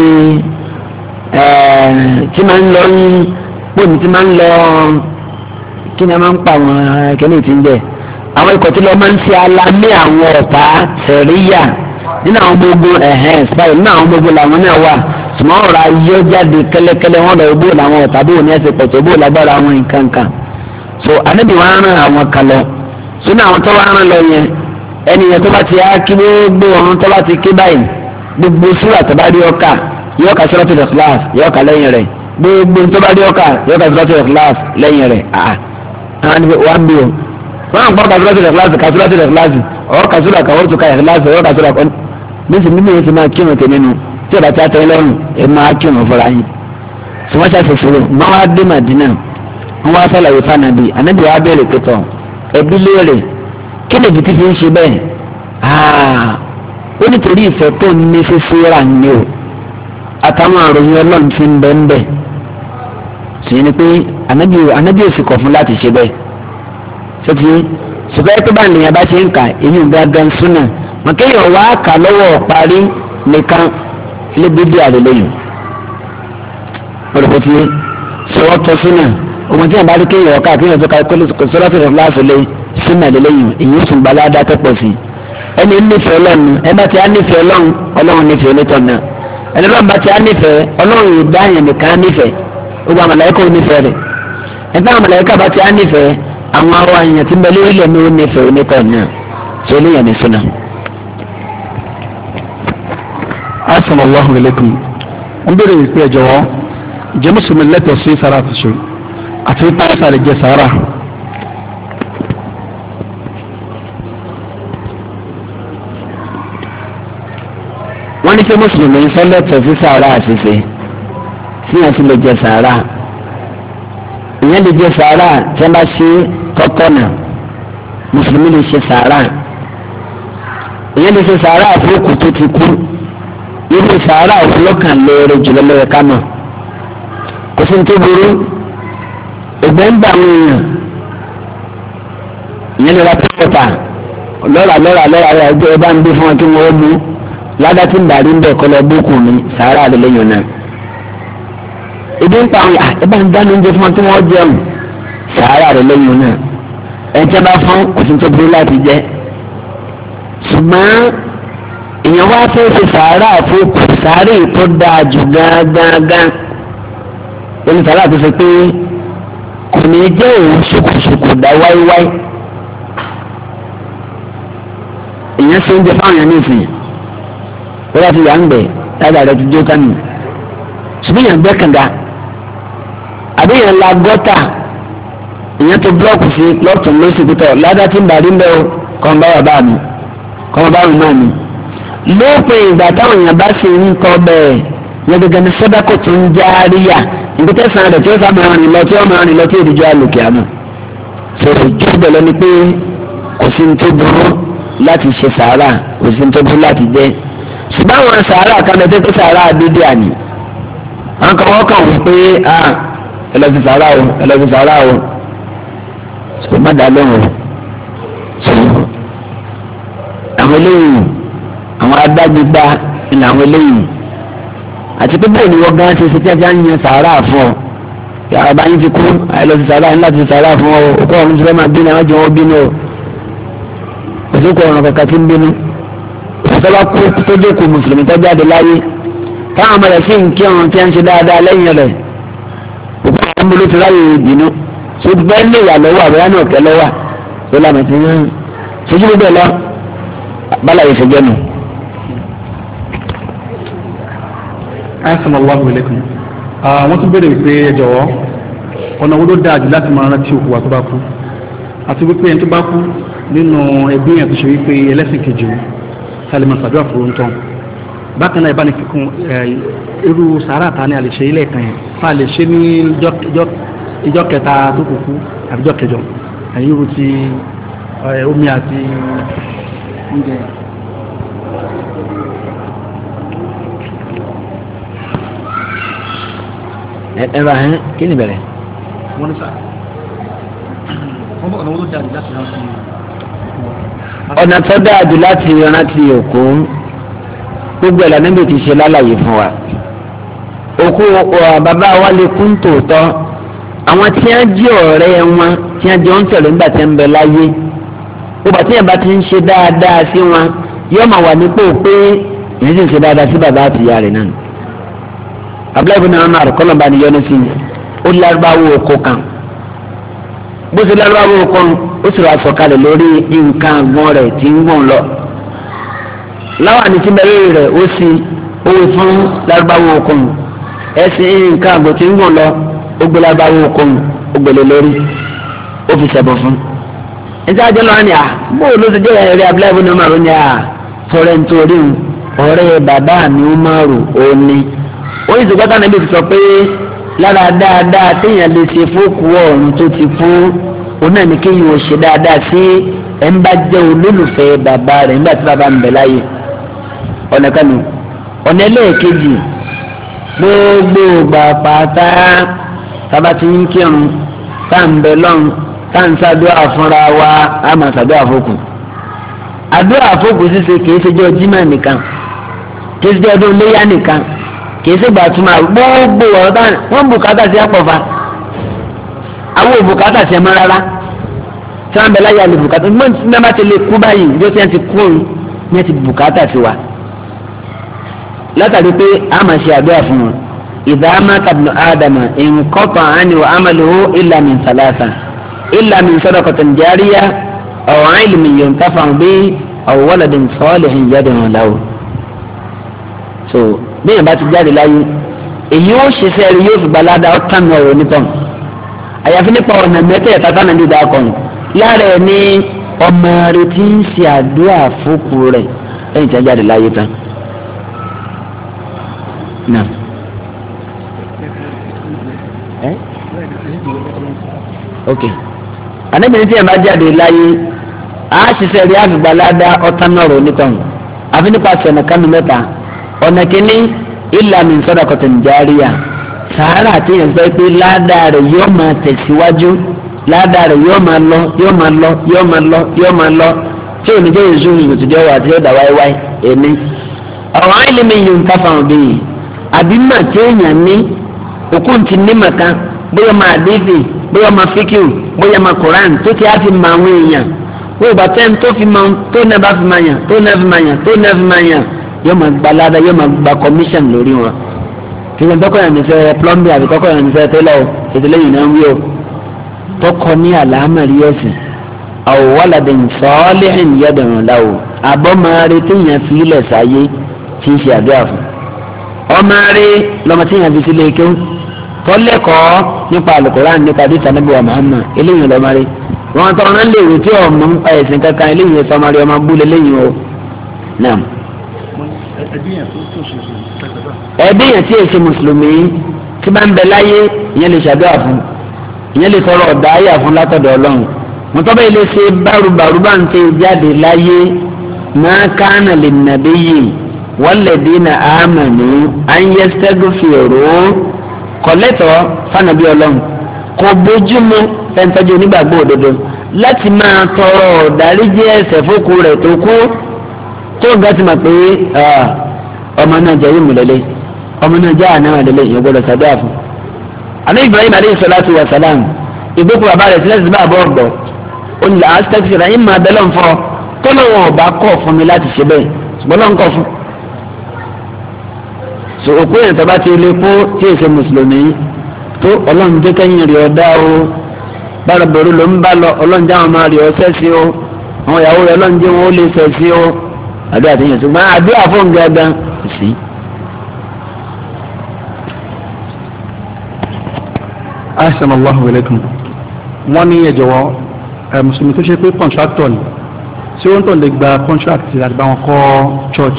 tí máa ń lọ ń pòmí tí máa ń lọ kí ni a máa ń pa àwọn kẹ́lẹ́ tí ń bẹ̀ àwọn ikọ̀ tí lọ máa ń ṣe alámì àwọn ọ̀tá sẹ̀ríyà nínú àwọn gbogbo ṣáì nínú àwọn gbogbo làwọn náà wà ṣùgbọ́n ọ̀rọ̀ ayé jáde kẹ́lẹ́kẹ́lẹ́ wọn lọ bó làwọn ọ̀tá bó ní ẹsẹ̀ pẹ̀tẹ́ bó lágbára àwọn nǹkan kan so anabi wa ran àwọn kan lọ sínú àwọn tó wá rán lọ yẹn ẹnìyẹn tó bá ti á kí gbogbo ọ̀run tó bá ti ké báyìí gbogbo súrà tó bá rí ọkà yóò ka Suratul Ikhlas yóò ka lẹ́yìn rẹ̀ gbogbo tó bá rí ọkà yóò ka Suratul Ikhlas lẹ́yìn rẹ̀ wọ́n bí o wọ́n gbọ́ ka Suratul Ikhlas ka Suratul Ikhlas ọ̀ka súrà kan wọ́n tún ka Ikhlas ọ̀ka súrà kan níṣẹ́ mímú yẹn ti máa kírun tèmi nu tí ìbá ti á tẹ́lẹ̀ lọ́rùn ẹ̀ máa kírun fúnra yín tí wọ́n ṣàṣẹṣẹrò máa wá dé Màdínà wọ́n wá sálàyé fànàbí ànábì wa bẹ̀rẹ̀ pẹ̀tọ̀ ẹbí léèrè kí lè jìtì fi ń ṣe bẹ́ẹ̀ ó nítorí ìfẹ́ tó ń ní fífi rà ní o àtàwọn àròyìn ọlọ́run ti ń bẹ́ ń bẹ̀ sì ni pé ànábì ò sì kọ̀ fún láti ṣe bẹ́ẹ̀ sọ́tí ṣùgbọ́n tó bá nìyẹn bá ṣe ń kà èyí ń gángan súnà wọn kéèyàn wá kà lọ́wọ́ parí nìkan lébídìí àlélẹ́yìn olùkọ́ ti sọ́wọ́ tọ́ súnà òun tí yẹn bá rí kéèyàn ọ̀ka kéèyàn tó ka Suratul Ikhlas lé súnà lélẹ́yìn èyí ó tún gba aládá tó pọ̀ sí ẹni nífẹ̀ẹ́ ọlọ́run ẹ bá ti á nífẹ̀ẹ́ ọlọ́run ọlọ́run nífẹ̀ẹ́ onítọ̀ náà ẹni bá bá ti á nífẹ̀ẹ́ ọlọ́run yìí dá yẹn nìkan nífẹ̀ẹ́ gbogbo àmàlàyíkà ò nífẹ̀ẹ́ rẹ̀ ẹni àmàlàyíkà bá ti á nífẹ̀ẹ́ àwọn arọ àyàn tí ń bẹ lórí ilẹ̀ ní ó nífẹ̀ẹ́ onítọ̀ náà tó léyìn ní súnà. Assalamu alaikum ń bèrè ìpè ẹ̀jọ̀ wọ́n jẹ́ mùsùlùmí lẹ́tọ̀ọ́ sí sàrà àtúnṣe àti pàṣẹ àlejò sàrà. wọ́n ní kí mùsùlùmí ń sọ́lẹ̀tọ̀ sí sàrà àṣìṣe tí wọ́n ti lè jẹ sàrà ìyẹn lè jẹ sàrà tí wọ́n bá ṣe kọ́kọ́ náà mùsùlùmí lè ṣe sàrà ìyẹn lè ṣe sàrà fún òkú tó ti kú irú sàrà òfurufú lóore jùlọ lóore kánà kò sí ní tó burú ẹgbẹ́ ń bá àwọn èèyàn ìyẹn lè ra pẹ́pẹ́tà lọ́ra ẹgbẹ́ ẹ bá ń gbé fún wọn kí wọ́n mú ládàtí ń darí ń bẹ̀ kọ́ lọ bókun mi sàrà àdìlẹ́yìn náà ebi ń pa àwọn ẹ bá ń dáná oúnjẹ fún wọn kí wọ́n jẹun sàrà àdìlẹ́yìn náà ẹ tí a bá fún kò sí ní tó burú láti jẹ ṣùgbọ́n èèyàn wá fẹ́ ṣe sàárà fún sàárè tó dáa jù gángan ẹni sàárà tó ṣe pé kò ní jẹ́ òun ṣùkùṣùkù dá wáíwáí èèyàn ṣe oúnjẹ fáwọn èèyàn nísìnyí wọ́n yà ti yà ń gbẹ̀ láti àrẹ ti jó kánì ṣùgbọ́n èèyàn gbẹ́ kànga àbí èèyàn la gọ́tà èèyàn tó búlọ́ọ̀kù sí lọ́tún lọ́sibítọ̀ ládàá tí ń bàrí ń bẹ́ o kọ́n bá wà bá mi kọ́n bá mi náà mi lópin ìgbà táwọn èèyàn bá ṣe ń kọ́ bẹ́ẹ̀ yẹn gẹ́gẹ́ ní sọ́dákò tó ń já àríyá ìgbésẹ̀ rẹ̀ tí ó sá máa rìn lọ tí ó máa rìn lọ tí ìdíjọ́ àlòkè àmọ́ sọ̀rọ̀ jù bẹ̀rẹ̀ ni pé kò sí ní tó burú láti ṣe sàárà kò sí ní tó burú láti jẹ́ ṣùgbọ́n àwọn sàárà kan lè tẹ́tẹ́ sàárà dídí àní àwọn kan wọ́n kàn wọ́n pé ẹ lọ sí sàárà o ẹ lọ sí sàárà o ṣùgbọ́n má dá lóhùn àwọn eléyìí àwọn adágbégbá ni àwọn eléyìí àti pé bẹ́ẹ̀ ni wọ́n gán ṣe ṣe tí a ti ń yan sàárà fún ọ yàrá bá yín ti kú àìlọ́sí sàárà ńlá ti sàárà fún ọ òkú ọ̀run ti fẹ́ máa bínú àwọn jẹ́ wọ́n bínú o òsèkú ọ̀run kankan ti ń bínú òṣèlú kú tó jókòó mùsùlùmí tó jáde láyé táwọn ọmọ rẹ̀ sì ń kí ọ̀run tí a ń ṣe dáadáa lẹ́yìn rẹ̀ òkú ọ̀run bolo ti ráyè bínú tó bẹ́ẹ̀ lè wà lọ́wọ́ àbúrá náà kẹ́ lọ́wọ́ tó lámà ti ń sojú gbogbo ẹ̀ lọ bala yìí ṣe jẹ́nu. Assalamu alaikum. Wọ́n tún bẹ̀rẹ̀ wípé ẹ jọ̀wọ́ ọ̀nà wo ló dáa jù láti máa rántí òkú wa tó bá kú àti wípé ẹni tó bá kú nínú ẹbí yẹn tó ṣe wípé ẹlẹ́sìn kejì sálẹ̀mọ̀ sàdúrà fún tán bákan náà ìbáni kíkún irú sàárà ta ni a lè ṣe ilé ìtàn yẹn fún a lè ṣe ní ìjọ kẹta tó kù kú àbí ìjọ kẹjọ ẹ̀yìn irú ti omi àti oúnjẹ. ẹ bá hẹn kí ni bẹ̀rẹ̀. wọ́n ní sá wọ́n bọ̀ ọ̀nà owó tó dáa jù láti rántí. ọ̀nà tó dáa jù láti rántí òkú gbogbo ẹ̀ lànà bí ti ṣe lálàyé fún wa. òkú bàbá wa lè kún tòótọ́ àwọn tí wọ́n jí ọ̀rẹ́ wọn tí wọ́n jọ ń tẹ̀lé nígbà tí wọ́n ń bẹ láyé gbogbo àti yẹn bá ti ń ṣe dáadáa sí wọn yóò máa wà nípò pé èyí sì ń ṣe dáadáa sí bàbá àti ìyá rẹ̀ náà. abúlé ibùdó náà máa kọ́lọ̀ bá ní yọ́nú sí i ó lárúbáwò oko kan bó ṣe lárúbáwò oko ó sì rà sọ̀kalẹ̀ lórí nǹkan àgbọn rẹ̀ tí ń gbọ̀n lọ. láwọn àti bẹ́ẹ̀ rẹ̀ ó sì owó fún lárúbáwò oko ẹ̀sìn nǹkan àgbọn tí ń gbọ̀n lọ ó gbé lárúbáwò oko ó gbélé lórí ó fi ṣẹ̀bọ̀ fún. ìtajọ́ lọ́wọ́ ni bó ló ti jẹ́ ẹ̀rí abúlé ibùdó náà máa ń yà sọ̀rọ̀ nítorí ọ̀rẹ́ bàbá mi ó máa rò ó ní. wọ́n yìí sọ́kọ́tà níbi ti sọ pé lára dáadáa téèyàn lè ṣe fókù ọ̀run tó ti fún òun náà ní kéèyàn ò ṣe dáadáa sí ẹ̀ ń bá jẹ́ olólùfẹ́ bàbá rẹ̀ nígbà tí bàbá ń bẹ láyé ọ̀nà kanu ọ̀nà ẹlẹ́ẹ̀kejì gbogbo ìgbà pátá tábà ti ń kírun tá à ń bẹ lọ́run tá à ń ṣàdúrà fúnra wa á máa ṣàdúrà fókù àdúrà fókù ṣíṣe kìí ṣe jọ́ jímọ̀ nìkan kìí ṣe jọ́ ọdún léyà nìkan kìí ṣe gbàtúmọ̀ gbogbo ọ̀rọ̀ wọ́n bùkátà sí àpọ̀fà àwọn òbùkátà sí ẹ̀mọ́ rárá tí wọ́n bẹ láyé àlè bùkátà mọ́ ní bá ti lè kú báyìí yóò ti ti kú ní ti bùkátà sí wa látàrí pé a máa ṣe àdúrà fún wọn idha mata ibnu ádámà inqata'a anhu amaluhu illa min thalatha illa min sadaqatin jariyah aw ilmin yuntafa'u bihi aw waladin salihin yad'u lahu. so bẹ́ẹ̀ bá ti jáde láyé èyí ó ṣiṣẹ́ rí yóò fi gbalada ọ̀tàn ọ̀rọ̀ nítàn àyàfi nípa ọ̀nà mẹ́tẹ̀ẹ̀ta tánà ní ìdákọ̀ọ̀nù lára ẹ̀ ní ọmọ rẹ̀ tí ń ṣe àdúrà fókù rẹ̀ lẹ́yìn tí a jáde láyé tán. náà ok àníbìrin tí ẹ̀ bá jáde láyé a ṣiṣẹ́ rí àfìgbàládá ọ̀tán ọ̀rọ̀ nítàn àfi nípa sọ̀nà kánú mẹ́ta ọ̀nà kìíní illa min sadaqatin jariyah sàárà tí yẹn fẹ́ pé ládàá rẹ̀ yóò máa tẹ̀síwájú ládàá rẹ̀ yóò máa lọ yóò máa lọ yóò máa lọ yóò máa lọ tí ò ní jẹ́ èso ìgbòtújọ́ wà tí ó dà wáíwáí èmi. ọ̀rọ̀ ilmin yuntafa'u bihi àbí mà tí èèyàn ní òkú ti ní màkà bóyá máa dìbì bóyá máa fíkìw bóyá máa koran tó ti á fi mọ àwọn èèyàn wọ́n ìgbà tẹ́ tó fi mọ tó náà bá fi máa yàn tó náà fi máa yàn tó náà fi máa yàn yóò máa gba ládàá yóò máa gba commission lórí wọn. kíkọ́ tọkọ yẹn nífẹ̀ẹ́ plumber àbí tọkọ yẹn nífẹ̀ẹ́ tẹ́lọ̀ ìdílé yìí náà ń wí o tọkọ ní àlámàrí ẹ̀sìn aw waladin salihin yad'u lahu abọ́mọ́rin tí yẹn fi ilẹ̀ sáyé tí ń ṣe àdúrà fún ọmọrin lọ́mọ tí yẹn fi sílé kéwù tọ́lẹ́kọ̀ọ́ nípa Al-Qur'an nípa àdìsá Ànábì wa Muhammad eléyìí lọ́mọrin wọn tọ́ ọ̀nà lè wò tí ọmọ nípa ẹ̀sìn kankan eléyìí sọmọrin ọmọ búlẹ̀ lẹ́yìn o náà. ẹbí yẹn tí èsì mùsùlùmí tí bá ń bẹ láyé ìyẹn lè ṣàdúrà fún ìyẹn lè tọrọ ọ̀dà ayà fún látọ̀dọ̀ Ọlọ́run wọn tọ́ bẹ́ẹ̀ lè ṣe bárúbárú bá ń tẹ jáde láyé ma kana linnabiyyi walladina amanu an yastaghfiru kọ̀lẹ́tọ̀ fanabi Ọlọ́run kò bójúmu fẹ́ntọ́jú onígbàgbọ́ òdodo láti máa tọrọ ọ̀dáríjì ẹ̀ṣẹ̀ fókù rẹ̀ tó kú tó ga ti mọ̀ pé ọmọ náà jẹ́ ìmùlẹ́lẹ́ ọmọ náà jẹ́ àná àdẹ́lẹ́ ìyẹn gbọ́dọ̀ sàdúrà fún. àná Ibrahim aleyhi salatu wa salam ìgbókùn bàbá rẹ̀ sílẹ̀ sí bá àbọ̀ ọ̀gbọ̀ olùlà astaghfira yín máa bẹ́lọ̀ fọ́ tó lọ́wọ́ ọba kọ̀ fún mi láti ṣe bẹ́ẹ̀ ṣùgbọ́n lọ́n kọ̀ fún. so òkú yẹn tọ́ba ti lè kú tí èsè mùsùlùmí tó ọlọ́run jẹ́ kẹ́yìn rí ọ̀dá o bára bẹ̀rù ló ń bá lọ ọlọ́run jáwọn máa rí ọsẹ́ sí o àwọn ìyàwó rẹ̀ ọlọ́run jẹ́ wọn ó lè fẹ́ sí o àdúrà tí yẹn ṣùgbọ́n àdúrà fún gángan kò sí. Assalamu alaikum wọ́n ní ẹ̀jọ̀wọ́ mùsùlùmí tó ṣe pé contractor ni tí ó ń tọ̀ lè gba contract láti bá wọn kọ́ church.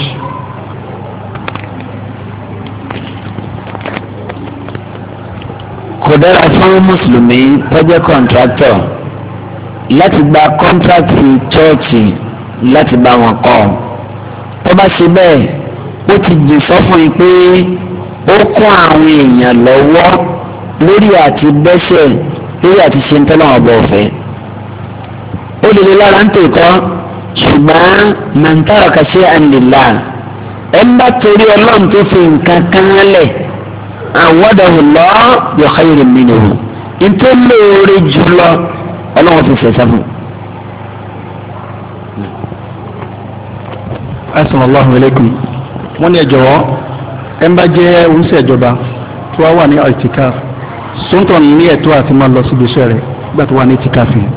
kò dára fún mùsùlùmí tó jẹ́ contractor láti gba contract chọ́ọ̀chì láti bá wọn kọ́ tó bá ṣe bẹ́ẹ̀ ó ti jì sọ́fún yìí pé ó kún àwọn èèyàn lọ́wọ́ lórí àti bẹ́sẹ̀ lórí àti ṣe ń tọ́lọ́ ọ̀bọ̀ ọ̀fẹ́ ó lè lè lára ń tèkọ́ ṣùgbọ́n mọ̀ntàrà kàṣẹ́ àǹdìlá ẹ̀ ń bá torí ọlọ́run tó fi nǹkan kan lẹ̀ àwọ̀dàwò lọ́ yọ xayiri mìíràn ntọ́ lóore jùlọ ọlọ́run fi fẹsẹ̀ fún. Assalamu alaikum wọ́n ní ẹ jọ̀wọ́ ẹ̀ ń bá jẹ́ oníṣẹ́ ìjọba tó wá wà ní itikaf sóńtọ̀ ní ẹ̀tọ́ àti máa lọ síbi iṣẹ́ rẹ̀ nígbà tó wà ní itikaf yìí.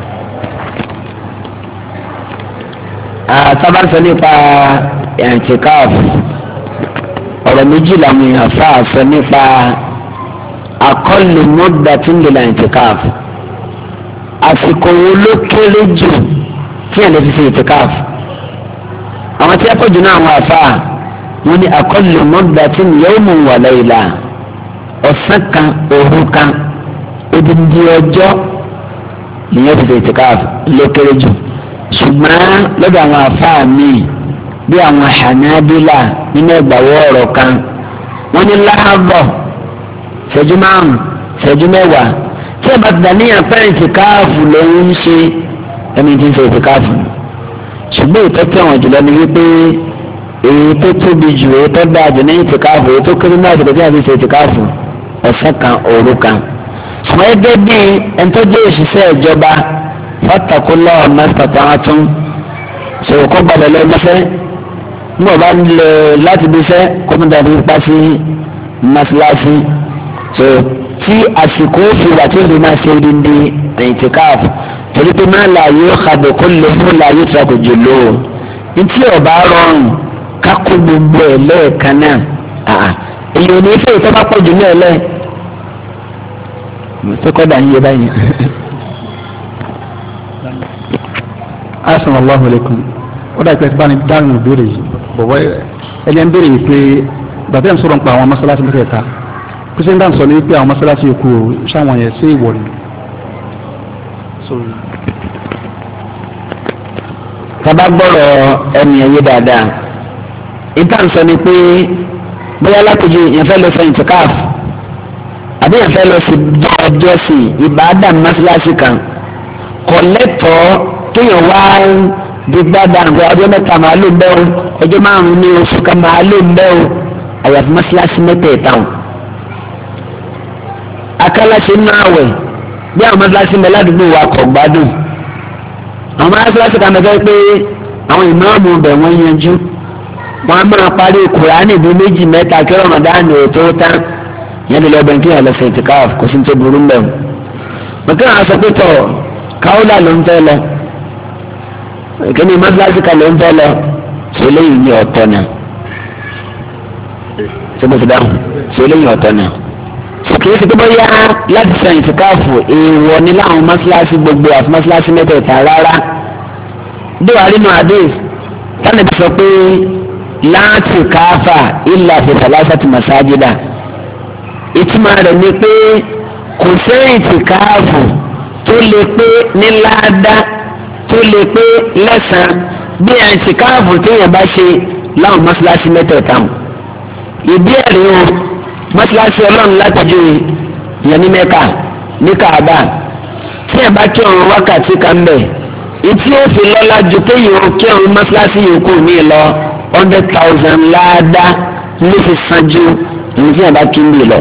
sábàṣọ nípa itikaf ọ̀rọ̀ méjì làwọn èèyàn fà sọ nípa aqallu muddatin lil itikaf àsìkò wo ló kéré jù tí ẹ̀ lè fi ṣe itikaf àwọn tí a pọ̀ jù náà àwọn àfà wọn ni aqallu muddatin yawmun wa layla ọ̀sán kan òru kan odindi ọjọ́ nìyẹn fi ṣe itikaf ló kéré jù ṣùgbọ́n lọ́dọ̀ àwọn àfà míì bí àwọn Hanabila nínú ẹgbàwọ́ ọ̀rọ̀ kan wọ́n ní láàbọ̀ ṣẹ́jú márùn-ún ṣẹ́jú mẹ́wàá tí ẹ bá ti dà níyàn pẹ́ ìtìkáàfù lòun ń ṣe ẹni tí ń ṣe ìtìkáàfù ṣùgbọ́n ìtọ́jú àwọn jùlọ ni wípé èyí tó tóbi jù èyí tó dáa jù ní ìtìkáàfù èyí tó kéré náà jùlọ tí wọ́n fi ṣe ìtìkáàfù ọ̀sán kan òru kan ṣùgbọ́n ẹgbẹ́ bíi ẹni tó jẹ́ òṣìṣẹ́ ìjọba fattaqullaha mastata'tum sọ̀rọ̀ kọ́ gbàdọ̀ lẹ́gbẹ́fẹ́ nígbà bá lọ láti bí fẹ́ kó tó dàbí pa sí mọ́sálásí so tí àsìkò fi wà tí ó fi máa ṣe dídí ìtìkáàfù torí pé máa là yóò xadò kó lè fún là yóò tó jù lò ó ntí ọba rọrùn kákó gbogbo ẹ̀ lẹ́ẹ̀kan náà èyí ò ní fẹ́ ìtọ́ bá pọ̀ jù náà lẹ́ẹ̀ sọ́kọ́dà ń yé báyìí. Assalamu alaikum ó dàgbẹ́ tí bá ní dáhùn ìbéèrè yìí bọ̀wọ́ ẹni ń béèrè yìí pé bàtà ń sọ̀rọ̀ nípa àwọn mọ́sálásí mẹ́tẹ̀ẹ̀ta kí sẹ́ńdà ń sọ ní pé àwọn mọ́sálásí yòókù sáwọn yẹn sí ìwọ̀ ni. tábà gbọ́rọ̀ ẹni ẹ̀yẹ dáadáa ìta ń sọ ni pé bóyá lápèjì yẹn fẹ́ lọ sọ ìtìkáàfù àbí yẹn fẹ́ lọ sí ọjọ́ sí ìbàdàn mọ́sálásí kan kọ̀lẹ́tọ̀ọ́ kéèyàn wá gbígbádà nǹkan ọjọ́ mẹ́ta màálù ń bẹ́ o ọjọ́ márùn-ún ní oṣù kan màálù ń bẹ́ o àyàfi mọ́sálásí mẹ́tẹ̀ẹ̀ta o. akálàṣe ń náà wẹ̀ bí àwọn mọ́sálásí ń bẹ ládùúgbò wa kọ̀ gbádùn àwọn mọ́sálásí kan mẹ́fẹ́ pé àwọn ìmáàmù bẹ̀ wọ́n yanjú wọ́n á máa parí kùránì bíi méjì mẹ́ta kí rọ̀mọ̀dánù ètò tán yẹn lè bẹ̀ kí wọ́n lọ sí ìtìkáàfù kò sí ní tó burú ń bẹ̀ o. mọ̀kí àwọn aṣọ pé tọ̀ káwọ́lá ló ń fẹ́ lọ kíni mọ́sálásí kan ló ń fẹ́ lọ ṣe eléyìí ní ọ̀tọ̀ náà ṣé mo ti dáhùn ṣe eléyìí ọ̀tọ̀ náà kìí ṣe tó bá yá láti sọ ìtìkáàfù èèwọ̀ ní láwọn mọ́sálásí gbogbo àti mọ́sálásí mẹ́tẹ̀ẹ̀ta rárá dóòwà nínú àdéhùn tánàbí sọ pé láti káfà ìlà fi thalathati masajida ìtumọ̀ rẹ̀ ni pé kò sẹ́yìn ìtìkáàfù tó lè pé ní láàdá tó lè pé lẹ́sàn-án bí ìtìkáàfù téèyàn bá ṣe láwọn mọ́sálásí mẹ́tẹ̀ẹ̀ta ìdí ẹ̀rí wọn mọ́sálásí ọlọ́run látọ̀jú ìyẹn ní mẹ́kà ní káàbà tí ẹ̀ bá kí ọ̀run wákàtí kan bẹ̀ ìtí ó fi lọ́lá ju kéèyàn kí ọ̀run mọ́sálásí yòókù ní lọ 100,000 láàdá ló fi san ju ìyẹn tí ẹ̀ bá kí ń bì lọ.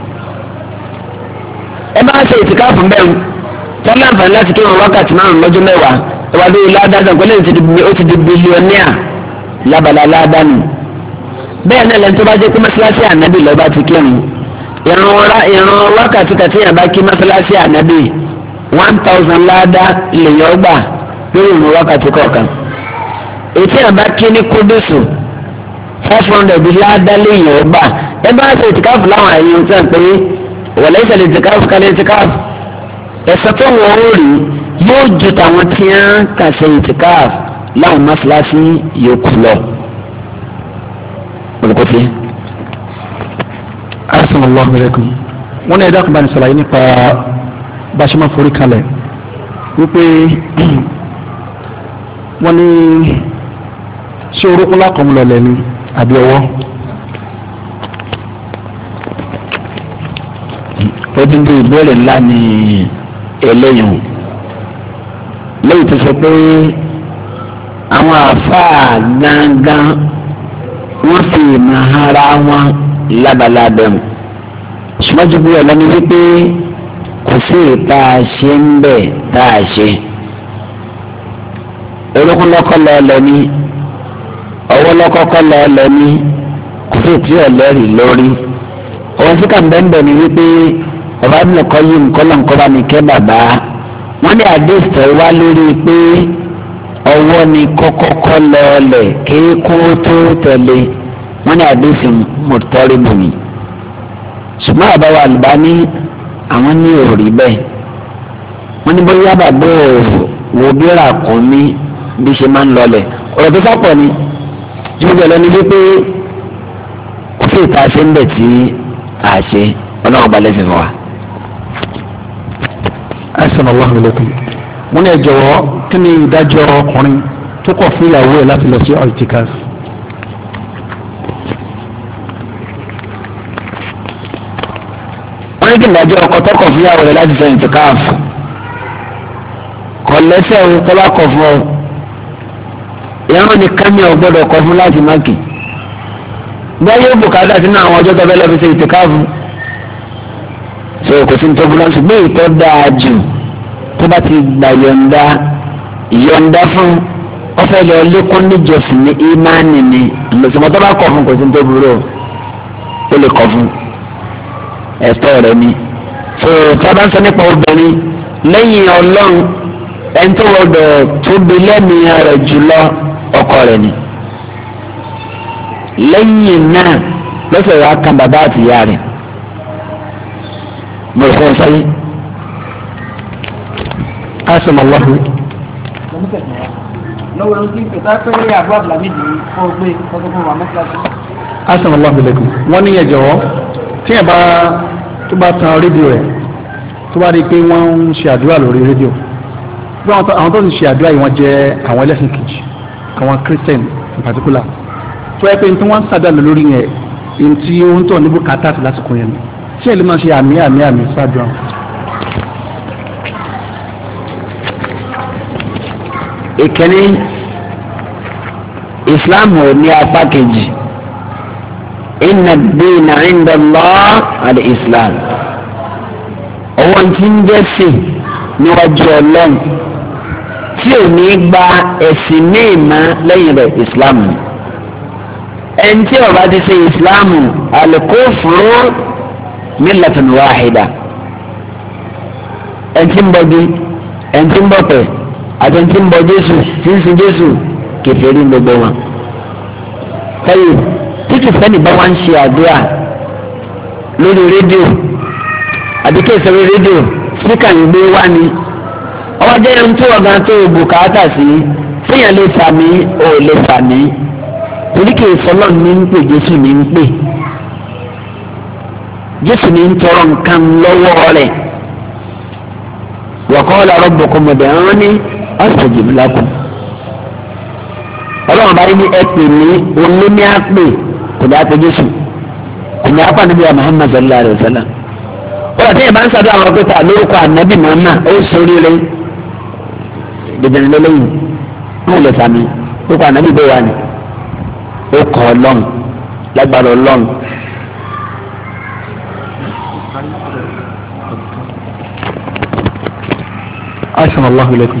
ẹ bá ṣe ìtìkáàfù bẹ́ẹ̀ tọ́lá àǹfààní láti kí ọ̀run wákàtí márùn-ún lọ́jọ́ mẹ́wàá ẹ wá lórí láàdá sànkólé ó ti di bílíọ̀nìà lábàlá láàdá nù. bẹ́ẹ̀ náà lẹ́nu tó bá jẹ́ pé mọ́sálásí ànábì lọ́ba ti kírun ìran wákàtí kàtí yàn bá kí mọ́sálásí ànábì 1,000 láàdá lèyàn gbà lórí ìran wákàtí kọ̀ọ̀kan. ètí yàn bá kí ní kúdùsù 500 láàdá lèyàn gbà ẹ bá ṣe ìtìkáàfù láwọn àyè ọ̀sán pé wọ̀lẹ́ ìṣẹ̀lẹ̀ ìtìkáàfù kálẹ̀ ìtìkáàfù ẹ̀sọ́ tó wọ́n ó rí yóò ju tàwọn tí wọ́n kà ṣe ìtìkáàfù láwọn mọ́sálásí yòókù lọ. olùkọ́fẹ́. Assalamu alaikum wọ́n ní ẹ̀dá kan bá ní sọ̀rọ̀ yìí nípa bá ṣe máa forí kalẹ̀ wípé wọ́n ní ṣé orúkún lákọ̀ọ́ lọlẹ̀ ni àbí ọwọ́. ó ti ń di ìbéèrè ńlá ní eléyìí lẹ́yìn tó sọ pé àwọn àáfàá gángan wọ́n fi ìmọ̀ ara wọn lábalábẹ́ mu ṣùgbọ́n ju bóyá lọ́ni wípé kò sí ìta ṣe ń bẹ̀ tá a ṣe orúkún lọ́kọ́ lọ́ọ́lọ́ ní ọwọ́ lọ́kọ́kọ́ lọ́ọ́lọ́ ní kò sí ìtí ọ̀lẹ́rìí lórí òun sí kàmbẹ́ńbẹ́ ni wípé ọba bí nìkan yìí nǹkan náà nǹkan bá mi kẹ́ bàbá wọ́n ní àdéhùn wá lórí pé ọwọ́ ni kọ́kọ́kọ́ lọ́ọ́lẹ̀ kéékó tó tẹ̀lé wọ́n ní àdéhùn mọ̀tọ́rì bùnmi ṣùgbọ́n àbáwọ̀ Albani àwọn ní òòrì bẹ́ẹ̀ wọ́n ní bóyá bàbá wo bí ràkúnmí bí ṣe máa ń lọlẹ̀ ọ̀rọ̀ tó sápọ̀ ni jùlọ lọ ní wípé kò sí ìta ṣe ń bẹ̀ tí a ṣe ọlọ́run balẹ̀ sí wa. Assalamu alaikum wọ́n ní ẹ jọ̀wọ́ kí ni ìdájọ́ ọkùnrin tó kọ̀ fún ìyàwó ẹ̀ láti lọ sí ọ̀ìtìkàs. wọ́n ní kí ìdájọ́ ọkọ tó kọ̀ fún ìyàwó ẹ̀ láti sọ ìtìkáf kọ̀ lẹ́sẹ̀ o tó bá kọ̀ fún ọ ìyàwó ni kámi ọ̀ gbọ́dọ̀ kọ̀ fún láti máàkì bẹ́ẹ̀ yóò bùkátà sínú àwọn ọjọ́ tó fẹ́ lọ fi ṣe ìtìkáf so kò sí ní tó burú ṣùgbọ́n ìtọ́ dáa jù tó tó bá ti gbà yọ̀ǹda fún ọfẹ́ lọ lékún níjọsìn ní ìmánì ni lọ́sọ̀mọ́ tó bá kọ̀ fún kò sí tó burú ó lè kọ̀ fún ẹ̀tọ́ rẹ̀ ni. so tí a bá ń sọ nípa obìnrin lẹ́yìn ọlọ́run ẹni tó wọ́dọ̀ tóbi lẹ́mìí rẹ̀ jùlọ ọkọ rẹ̀ ni. lẹ́yìn náà lọ́sẹ̀ wá kan bàbá àti ìyá rẹ̀ mo rò fún sọ́yìn. asalaamaaleykum. lọ́wọ́ ló ti ń pèsè pé àbúrò abdulhamid ní kó gbé kókó fún wa mọ́tíláṣí. asalaamaaleykum. wọ́n ní ẹ jọ̀wọ́ tí ẹ bá tó bá tan rédíò rẹ̀ tó bá rí i pé wọ́n ń ṣe àdúrà lórí rédíò àwọn tó ń ṣe àdúrà yìí wọ́n jẹ́ àwọn ẹlẹ́sìn kejì àwọn christian in particular tó yẹ pé tí wọ́n ń sàdánù lórí yẹn ní tí ó ń tọ̀ ní bùkátà sí lásìkò yẹn ni tí ẹ lè máa ṣe àmì ṣáàdùn. ìkíní islam ò ní apá kejì inna ad-dina 'inda Allah al-islam owó tí ń jẹ́ sí níwájú ọlọ́run tí ò ní gba ẹ̀sìn mímọ́ lẹ́yìn rẹ̀ islam ẹni tí ó bá ti ṣe islam al-kufru millatun wahida ẹni tí ń bọ bí ẹni tí ń bọ pẹ̀ àti ẹni tí ń bọ jésù tí ń sin jésù kèfèrí gbogbo wọn. sẹ́yìn tí kìsẹ́nì bá wá ń ṣe àdúrà lórí rédíò àbí kéèsì orí rédíò síkà ń gbé wá ni ọwọ́ jẹ́ ẹni tó ọ̀gá tó bùkátà sí fíyàn lè fàmí ò lè fàmí torí kéèsì ọlọ́run ní ń pè jésù ní ń pè jésù ní ń tọrọ nǹkan lọ́wọ́ rẹ̀ wa qala rabbukum ud'uni astajib lakum ọlọ́run bá rí ní ẹ̀pẹ̀ ní olómi àpè kò ní àpè jésù kò ní àpè níbi Muhammad sallallahu alayhi wa sallam wọ́n àti ìbá ń sàdó àwọn ọ̀pẹ̀ta lórúkọ ànábì Muhammad ó sórí rẹ̀ dèbìnrin lélẹ́yìn wọn ò lè sàmì lórúkọ ànábì bẹ́ẹ̀ wà ní ó kọ́ ọlọ́run lágbára ọlọ́run. Assalamualaikum.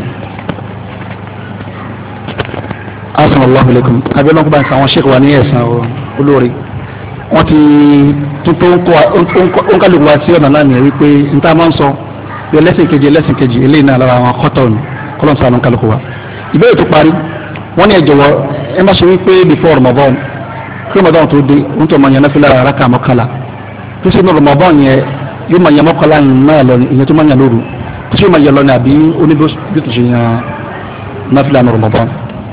Assalamualaikum. Abẹ́lẹ́ ọkọ̀ bá ń sa àwọn ṣèkọ̀ wa ní ẹ̀sán olóore. Wọ́n ti tuntun ń kálukú wa sí ọ̀nà náà nìyẹn wípé n ta máa ń sọ bí ẹlẹ́sìn kejì eléyìí náà lára àwọn akọ́tọ̀ ní kọ́lọ́n sànù kálukú wa. Ìbéèrè tó parí wọ́n ní ẹ jọ̀wọ́ ẹ má ṣe wípé before Ramadan kí Ramadan tó dé ń tọ́ ma yan náfìlà rákà mọ́kànlá tó ṣe ní Ramadan yẹn yóò ma yan mọ́kànlá náà lọ ìyẹn tó ma yan lóru tí o ma yẹ lọ ní àbí oníbó bí tó ṣe yan náfìlà ní Ramadan.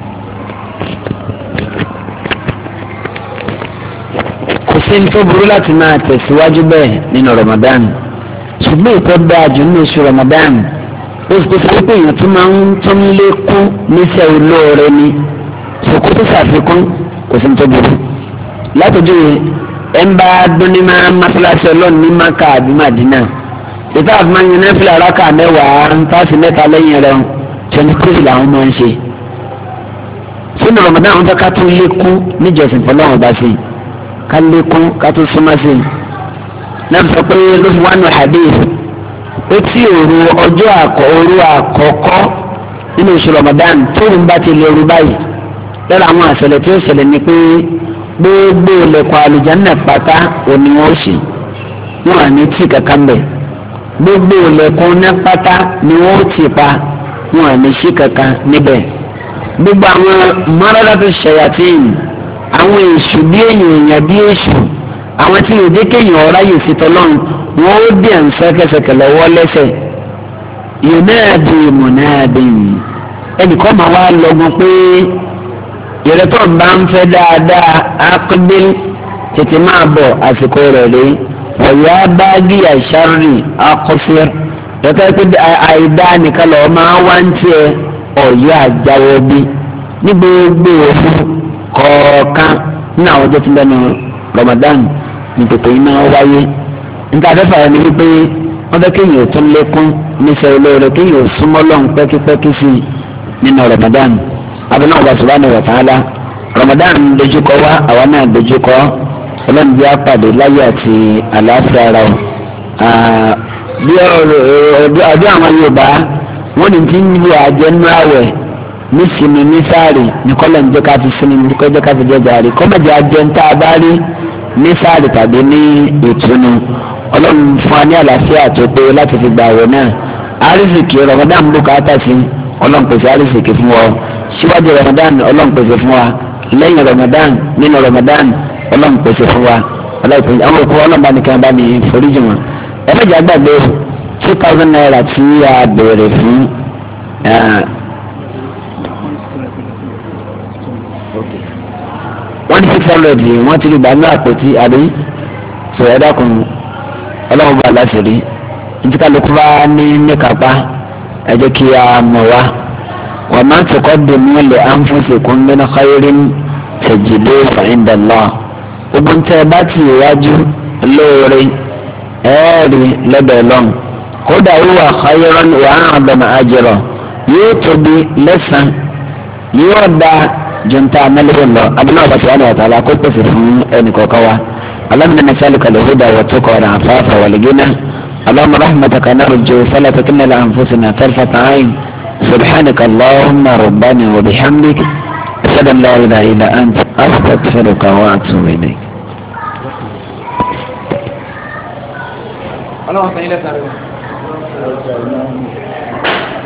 kò sí ní tó burú láti máa tẹ̀síwájú bẹ́ẹ̀ nínú Ramadan ṣùgbọ́n ìtọ́ dáa jù nínú oṣù Ramadan ó sì sọ pé èèyàn tó máa ń tún lékún níṣẹ́ olóore ni ṣòkó tó ṣàfikún kò sí ní tó burú. látọjú ẹ̀ ń bá dún ní mọ́ṣáláṣí ọlọ́run ní Mákà àbí Màdínà ìta àfihàn yẹn náà fìlà rákà mẹ́wàá ń tàṣí mẹ́ta lẹ́yìn rẹ̀ 23 làwọn máa ń ṣe. sínú Ramadan àwọn tó ká tún lékún níjọsìn fọlọ́wọ́n bá sí ká lékún ká tún súnmọ́ sí. náà sọ pé ló fi wá nù hadith ó tí òru àkọ́kọ́ nínú oṣù Ramadan tóun bá ti lè rú báyìí lọ́la àwọn àṣẹlẹ̀ tí ó ṣẹlẹ̀ ni pé gbogbo ilẹ̀kùn àlùjánnà pátá òní wọn ó ṣe wọn à ní tí kankan bẹ̀ gbogbo ilẹ̀kùn ní pátá ni wọ́n ti pa wọn à ní sí kankan níbẹ̀ gbogbo àwọn mọ́rọ́dátù ṣayatin àwọn èṣù bí èèyàn bí èṣù àwọn tí ìdí kéèyàn ọ̀rá yìí fi tọ́lọ́run wọn ó dé àǹsẹ́kẹsẹkẹ lọ́wọ́ lẹ́sẹ̀ yunadi munadin ẹnìkan máa wá lọ́gùn pé ìrẹ́tọ̀ bá ń fẹ́ dáadáa aqbil tètè máa bọ̀ àsìkò rẹ̀ rí ọ̀yá báàgì àṣàrì akọ́fẹ́ lọ́tọ́ pé àìdá nìkan lọ́ọ́ máa wá ń tiẹ̀ ọ̀yá àjáwọ́ bí ní gbogbo òfin kọ̀ọ̀kan ní àwọn ọjọ́ tí ń bẹ́nu Ramadan ní tètè iná wáyé níta afẹ́fà rẹ̀ ni wípé wọ́n fẹ́ kéèyàn tún lékún níṣẹ́ olóore kéèyàn súnmọ́ lọ́n pẹ́kípẹ́kí sí nínú Ramadan abúlé ọba subhanahu wa ta'ala Ramadan dojúkọ wá àwa náà dojúkọ ọlọ́run bí a pàdé láyé àti àlàáfíà ara o bí ọdún àwọn Yorùbá wọ́n ní tí ń lu àjẹnú àwẹ̀ ní sinmi ní sáàrì ní kọ́lọ̀ ń jẹ́ ká fi sinmi ní kọ́ jẹ́ ká fi jẹ́ gàrí kọ́mọ̀jẹ́ àjẹntà bá rí ní sáàrì tàbí ní ìtùnú ọlọ́run fún wa ní àlàáfíà tó pé láti fi gba àwẹ̀ náà àrísìkì Ramadan bùkátà sí ọlọ́run pèsè àrísìkì fún wa síwájú Ramadan ọlọ́run pèsè fún wa lẹ́yìn Ramadan nínú Ramadan ọlọ́run pèsè fún wa ọlọ́run pèsè àwọn òkú ọlọ́run bá nìkan bá ní foríjì wọn ẹ̀fẹ̀jà gbàgbé 2,000 naira tí a béèrè fún wọ́n ní 600 wọ́n ti rí gbà ní àpótí àbí sọ ẹ dákun ọlọ́run bá láṣìírí ní kálukú bá ní kápá ẹ jẹ́ kí a mọ̀ wá wa ma tuqaddimu li anfusikum min khairin tajiduhu 'inda Allah ogun tẹ́ ẹ bá ti wájú lóore ẹ̀ẹ́rì lọ́dọ̀ ọlọ́run kódà huwa khayran wa a'zama ajra yóò tóbi lẹ́sàn yóò da junta amẹ́lẹ́wò lọ abúlé ọba subhanahu wa ta'ala kó pèsè fún ẹnì kọ̀ọ̀kan wa Allahumma nas'aluka al-huda wa tuqa wal 'afafa wal ghina Allahumma rahmataka narju fala takilna li anfusina tarfata 'ayn subhanaka Allahumma rabbana wa bihamdik ashhadu an la ilaha illa anta astaghfiruka wa atubu ilayk. Ọlọ́run sọ ilé sáré wọn.